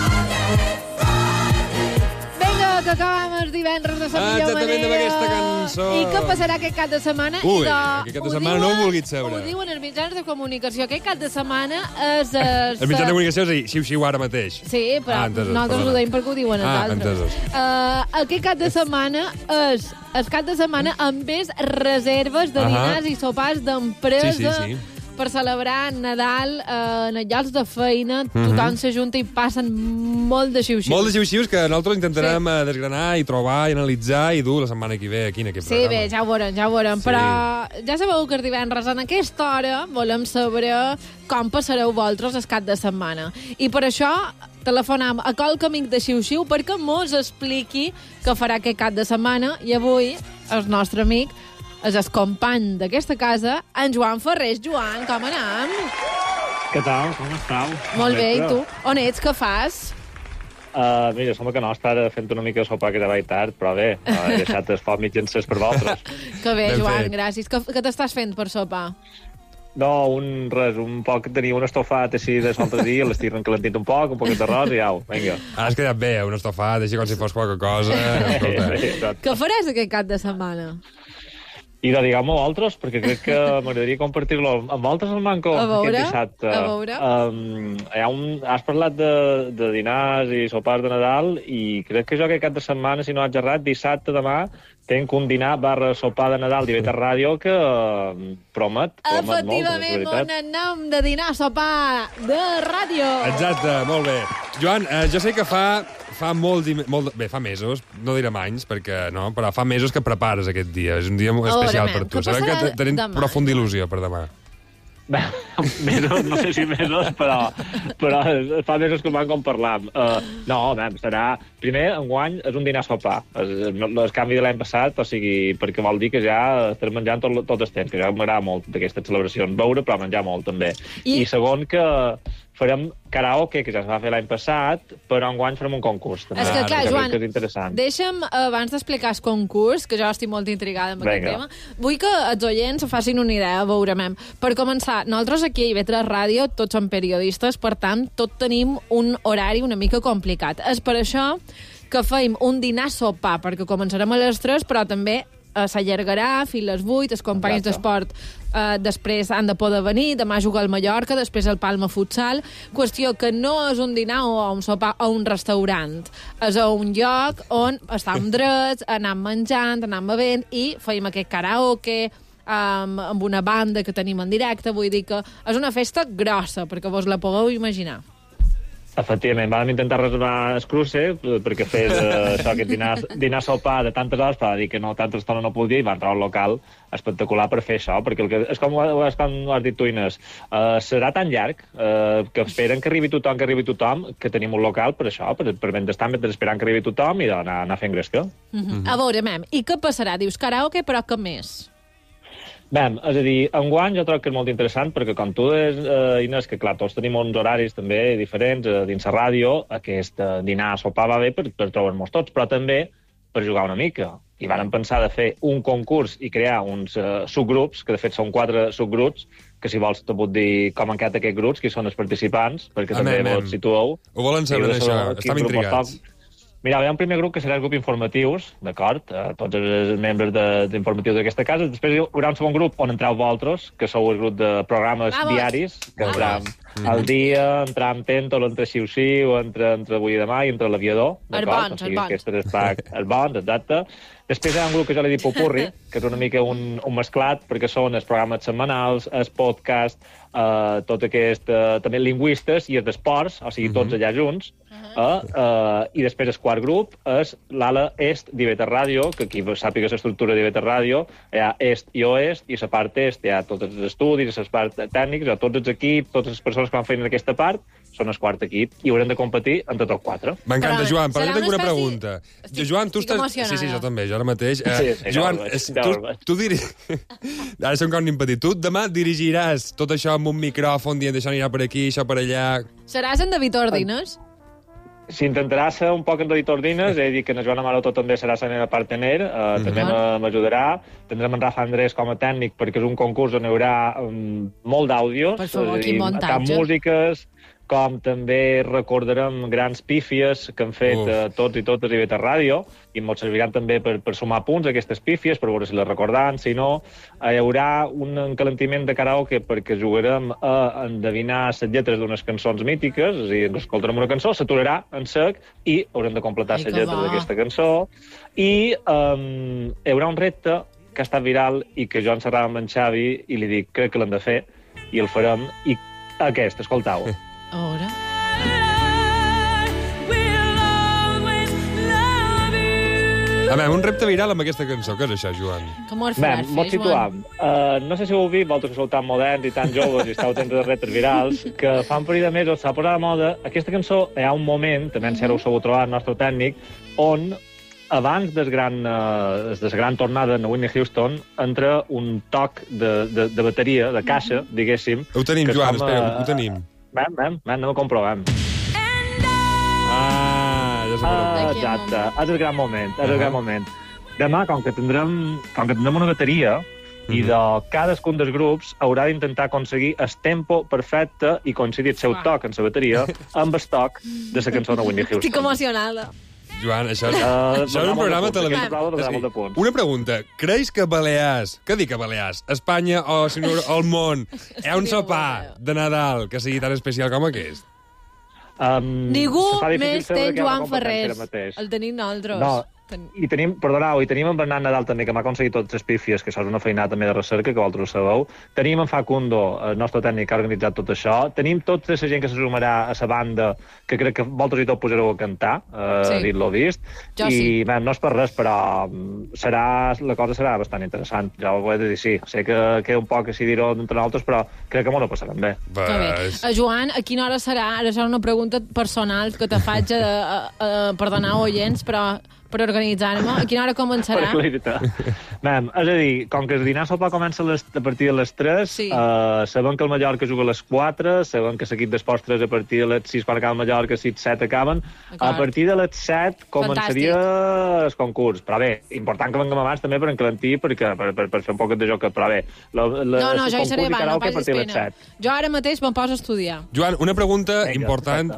Vinga, que acabem els divendres de la millor Exactament amb aquesta manera. cançó. I què passarà aquest cap de setmana? Ui, aquest cap de setmana no ho vulguis saber. Ho diuen els mitjans de comunicació. Aquest cap de setmana és... El mitjà de comunicació és a dir, xiu-xiu ara mateix. Sí, però entesos, nosaltres perdona. ho deim perquè ho diuen els altres. Entesos. Aquest cap de setmana és el cap de setmana amb més reserves de dinars i sopars d'empresa. Sí. per celebrar Nadal en els llocs de feina, tothom s'ajunta i passen molt de xiu-xius. Molt de xiu-xius que nosaltres intentarem desgranar i trobar i analitzar i dur la setmana que ve aquí en aquest programa. Sí, bé, ja ho veurem. Sí. Però ja sabeu que els divendres en aquesta hora volem saber com passareu vosaltres el cap de setmana. I per això telefonam a qualque amic de Xiu-Xiu perquè mos expliqui què farà aquest cap de setmana. I avui el nostre amic és el company d'aquesta casa, en Joan Ferrés. Joan, com anem? Què tal? Com estàu? Molt bé, i tu? On ets? Què fas? Mira, sembla que no, està fent una mica de sopar que ja vaig tard, però bé, he deixat el foc mig encès per vosaltres. Que bé, Joan, gràcies. Què t'estàs fent per sopar? No, un poc, tenia un estofat així de l'altre dia, l'estic rencalentint un poc d'arròs i au, vinga. Has quedat bé, un estofat, així com si fos qualque cosa. Què faràs aquest cap de setmana? I de diguem-ho a vosaltres, perquè crec que m'agradaria compartir-lo amb vosaltres, el Manco, aquest dissabte. A veure. Has parlat de dinars i sopars de Nadal i crec que jo aquest cap de setmana, si no haig errat, dissabte, demà, tenc un dinar / sopar de Nadal d'Iveta Ràdio que promet molt. Efectivament, on anem de dinar, sopar de ràdio. Exacte, molt bé. Joan, jo sé que fa mesos, no direm anys, perquè no, però fa mesos que prepares aquest dia. És un dia molt especial per tu. Sabem que tenim profunda il·lusió per demà. Mesos, no sé si mesos, però fa mesos que van com parlam. No, serà... Primer, enguany, és un dinar-sopar. El canvi de l'any passat, o sigui, perquè vol dir que ja estem menjant tot el temps, que ja m'agrada molt d'aquestes celebracions. Beure, però menjar molt, també. I segon, que farem karaoke, que ja es va fer l'any passat, però enguany farem un concurs. És que, clar, Joan, que és interessant. Deixa'm, abans d'explicar el concurs, que jo estic molt intrigada amb aquest tema, vull que els oients facin una idea, veurem. Per començar, nosaltres aquí a IB3 Ràdio tots som periodistes, per tant, tots tenim un horari una mica complicat. És per això que feim un dinar-sopar, perquè començarem a les 3, però també s'allargarà fins les 8, els companys d'esport després han de poder venir, demà jugar al Mallorca, després al Palma Futsal. Qüestió que no és un dinar o un sopar o un restaurant, és un lloc on estem drets, anem menjant, anem bevent i feim aquest karaoke amb una banda que tenim en directe. Vull dir que és una festa grossa, perquè vos la pugueu imaginar. Efectivament, vam intentar reservar el cruce perquè fes això, aquest dinar-sopar de tantes hores, però va dir que no, tanta estona no podia, i va entrar a un local espectacular per fer això, perquè és com ho has dit tu, Inés, serà tan llarg que esperen que arribi tothom, que tenim un local per això, per estar mentre esperant que arribi tothom i anar fent gresca. A veure, i què passarà? Dius karaoke, però què més? Bé, és a dir, enguany jo trobo que és molt interessant perquè com tu deies, Inés, que clar, tots tenim uns horaris també diferents dins la ràdio, aquest dinar-sopar va bé per trobar-nos tots, però també per jugar una mica. I vàrem pensar de fer un concurs i crear uns subgrups, que de fet són 4 subgrups, que si vols te puc dir com han quedat aquests grups, qui són els participants, perquè també vos situeu. Ho volen saber, això, estem intrigats. Mira, hi ha un primer grup que serà el grup informatius, d'acord? Tots els membres d'informatius d'aquesta casa. Després hi haurà un segon grup on entreu vosaltres, que sou el grup de programes diaris, que entram al dia, entram Tèntol, entre Xiu-Xiu, entre avui i demà i entre l'Aviador. Els bons. Els bons, exacte. Després hi ha un grup que jo l'he dit Popurri, que és una mica un mesclat, perquè són els programes setmanals, el podcast, tot aquest, també lingüistes i els d'esports, o sigui, tots allà junts. I després el quart grup és l'ala est d'IB3 Ràdio, que aquí sàpiga l'estructura d'IB3 Ràdio, hi ha est i oest, i la part est hi ha tots els estudis, les parts tècnics, tots els equips, totes les persones que van fer en aquesta part, són el quart equip, i haurem de competir entre tots 4. M'encanta, Joan, però jo tinc una pregunta. Joan, tu estàs... Sí, jo també, jo ara mateix. Joan, tu ara som com un petit. Tu demà dirigiràs tot això amb un micròfon dient això anirà per aquí, això per allà... Seràs en David Ordines? S'intentarà ser un poc en David Ordines, he dit que en Joan Amaroto també serà la meva partener, també m'ajudarà. Tindrem en Rafa Andrés com a tècnic, perquè és un concurs on hi haurà molt d'àudios, tant músiques, com també recordarem grans pífies que han fet tots i totes a IB3 Ràdio, i ens serviran també per sumar punts a aquestes pífies, per veure si les recordam, si no. Hi haurà un encalentiment de karaoke perquè jugarem a endevinar les lletres d'unes cançons mítiques, és a dir, ens escoltarem una cançó, s'aturarà en sec i haurem de completar les lletres d'aquesta cançó. I hi haurà un repte que ha estat viral i que jo encerrava amb en Xavi i li dic, crec que l'hem de fer, i el farem. I aquest, escoltau. A veure... A veure, un repte viral amb aquesta cançó. Què és això, Joan? Com ho faràs fer, Mos situam. No sé si ho heu vist, vosaltres que sou tan moderns i tan joves i esteu atents als reptes virals, que fa un parell de mesos s'ha posat de moda. Aquesta cançó hi ha un moment, també en ho sabut trobar el nostre tècnic, on abans de la gran tornada en Whitney Houston entra un toc de bateria, de caixa, diguéssim. Ho tenim, Joan, espera, ho tenim. Anem a comprovem. Exacte, és el gran moment, és el gran moment. Demà, com que tindrem una bateria, i de cadascun dels grups haurà d'intentar aconseguir el tempo perfecte i coincidir el seu toc en la bateria amb el toc de la cançó de Whitney Houston. Estic emocionada. Joan, això és un programa televisiu. Una pregunta. Creus que Balears, què dic a Balears, Espanya o el món, hi ha un sopar de Nadal que sigui tan especial com aquest? Ningú més té Joan Ferrés. El tenim nosaltres. No, i tenim en Bernat Nadal també, que m'ha aconseguit totes les pífies, que això és una feinada també de recerca, que vosaltres ho sabeu. Tenim en Facundo, el nostre tècnic, que ha organitzat tot això. Tenim tota la gent que se sumarà a la banda, que crec que vosaltres i tot posareu a cantar, dit-lo vist. I no és per res, però la cosa serà bastant interessant. Ja ho he de dir, sí. Sé que queda un poc a decidir-ho entre nosaltres, però crec que molt ho passarem bé. Joan, a quina hora serà? Ara serà una pregunta personal que te faig per donar oients, però per organitzar-me. A quina hora començarà? És a dir, com que el dinar sopar comença a partir de les 3, sabem que el Mallorca juga a les 4, sabem que l'equip d'esports 3 a partir de les 6 quan acaba el Mallorca, 6, 7 acaben. A partir de les 7 començaria el concurs. Però bé, important que venguem abans també per encalentir, per fer un poc de joc. Però bé, no, jo hi seré abans, no passis pena. Jo ara mateix me'n poso a estudiar. Joan, una pregunta important.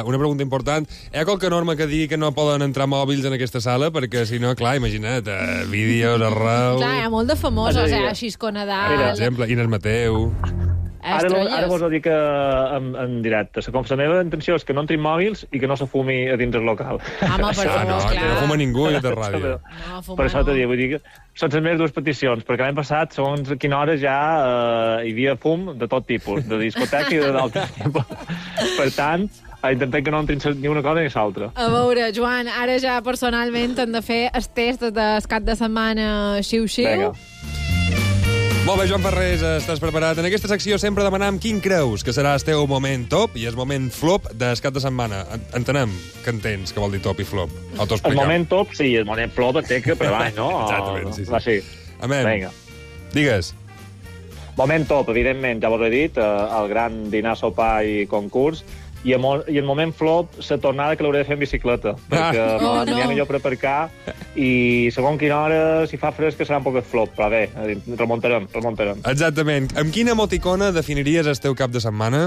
Hi ha qualque norma que digui que no poden entrar mòbils en aquesta sala, perquè si no, clar, imagina't, vídeos arreu... Clar, hi ha molt de famosos, Xisco Nadal... Per exemple, Inés Mateu... Ara vos ho dic en directe. La meva intenció és que no entrin mòbils i que no se fumi a dins el local. Home, per favor, clar. No fuma ningú i de ràdio. Per això t'ho dic, vull dir que són les meves dues peticions, perquè l'any passat, segons a quina hora ja hi havia fum de tot tipus, de discoteca i d'altres tipus. Per tant, intentem que no entrin ni una cosa ni l'altra. A veure, Joan, ara ja personalment hem de fer el test del cap de setmana xiu-xiu. Vinga. Molt bé, Joan Ferrés, estàs preparat? En aquesta secció sempre demanam quin creus que serà el teu moment top i el moment flop del cap de setmana. Entenem que entens què vol dir top i flop. El moment top, sí, el moment flop té que per avall, no? Exactament, sí. Va, sí. Amén. Vinga. Digues. Moment top, evidentment, ja vos he dit, el gran dinar, sopar i concurs. I el moment flop, la tornada que l'hauré de fer en bicicleta, perquè m'anirà millor per aparcar i segons quina hora, si fa fresca, serà un poc flop, però bé, remuntarem. Exactament. Amb quina emoticona definiries el teu cap de setmana?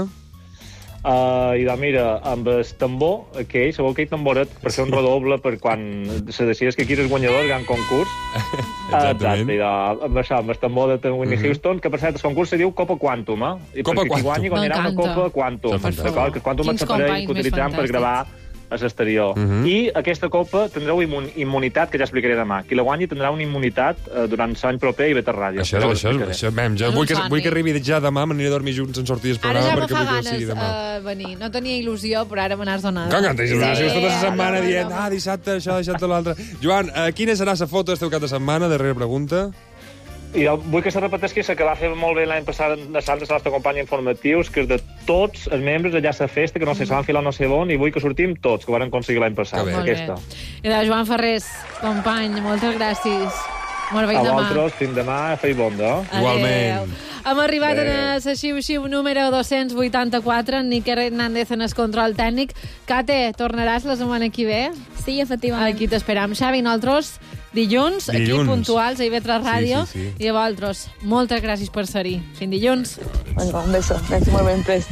I doncs mira, amb el tambor, sabeu aquell tamboret per fer un redoble per quan se decideix que aquí és el guanyador, el gran concurs. Exactament. Exacte, amb això, amb el tambor de Whitney Houston, que per cert, el concurs se diu Copa Quantum, I Copa perquè qui guanyi guanyarà una Copa Quantum. D'acord? Que Quantum és l'aparell que utilitzaran per gravar a l'exterior. I aquesta copa tindreu immunitat, que ja explicaré demà. Qui la guanyi tindrà una immunitat durant l'any proper i ve a ràdio. Això, jo vull que arribi ja demà, m'aniré a dormir junts en sortir del programa perquè vull que ho sigui demà. Venir. No tenia il·lusió, però ara me n'has donat. Com que tens il·lusió? Tota la setmana dient, dissabte això, dissabte l'altre. Joan, quina serà la foto del teu cap de setmana? Darrera pregunta. I vull que se repeteixi la que va fer molt bé l'any passat de Sants, la nostra companya informatius, que és de tots els membres allà a la festa, que no sé, se van filar no sé on, i vull que sortim tots, que ho van aconseguir l'any passat. Aquesta. I de Joan Ferrés, company, moltes gràcies. Molt bé, demà. A vosaltres, fins demà, feia bon dia. Igualment. Hem arribat a la xiu-xiu número 284, en Níker Hernández en el control tècnic. Kate, tornaràs la setmana que ve? Sí, efectivament. Aquí t'esperam. Xavi, nosaltres dilluns, aquí puntuals a IB3 Ràdio, i a vosaltres, moltes gràcies per ser-hi. Fins dilluns. Venga, un beso. Gràcies molt ben prest.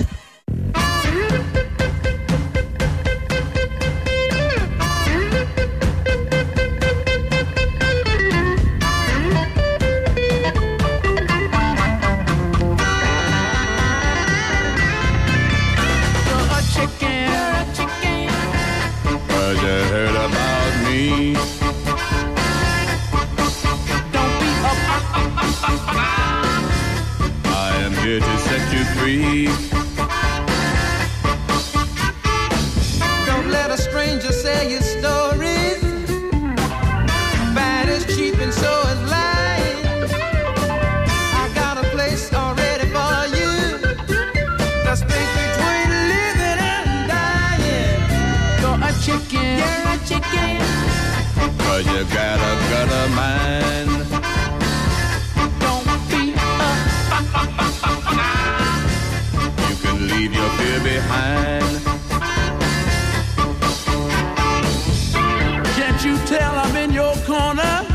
Here to set you 'cause you got a gutter mind. Don't be you can leave your fear behind. Can't you tell I'm in your corner?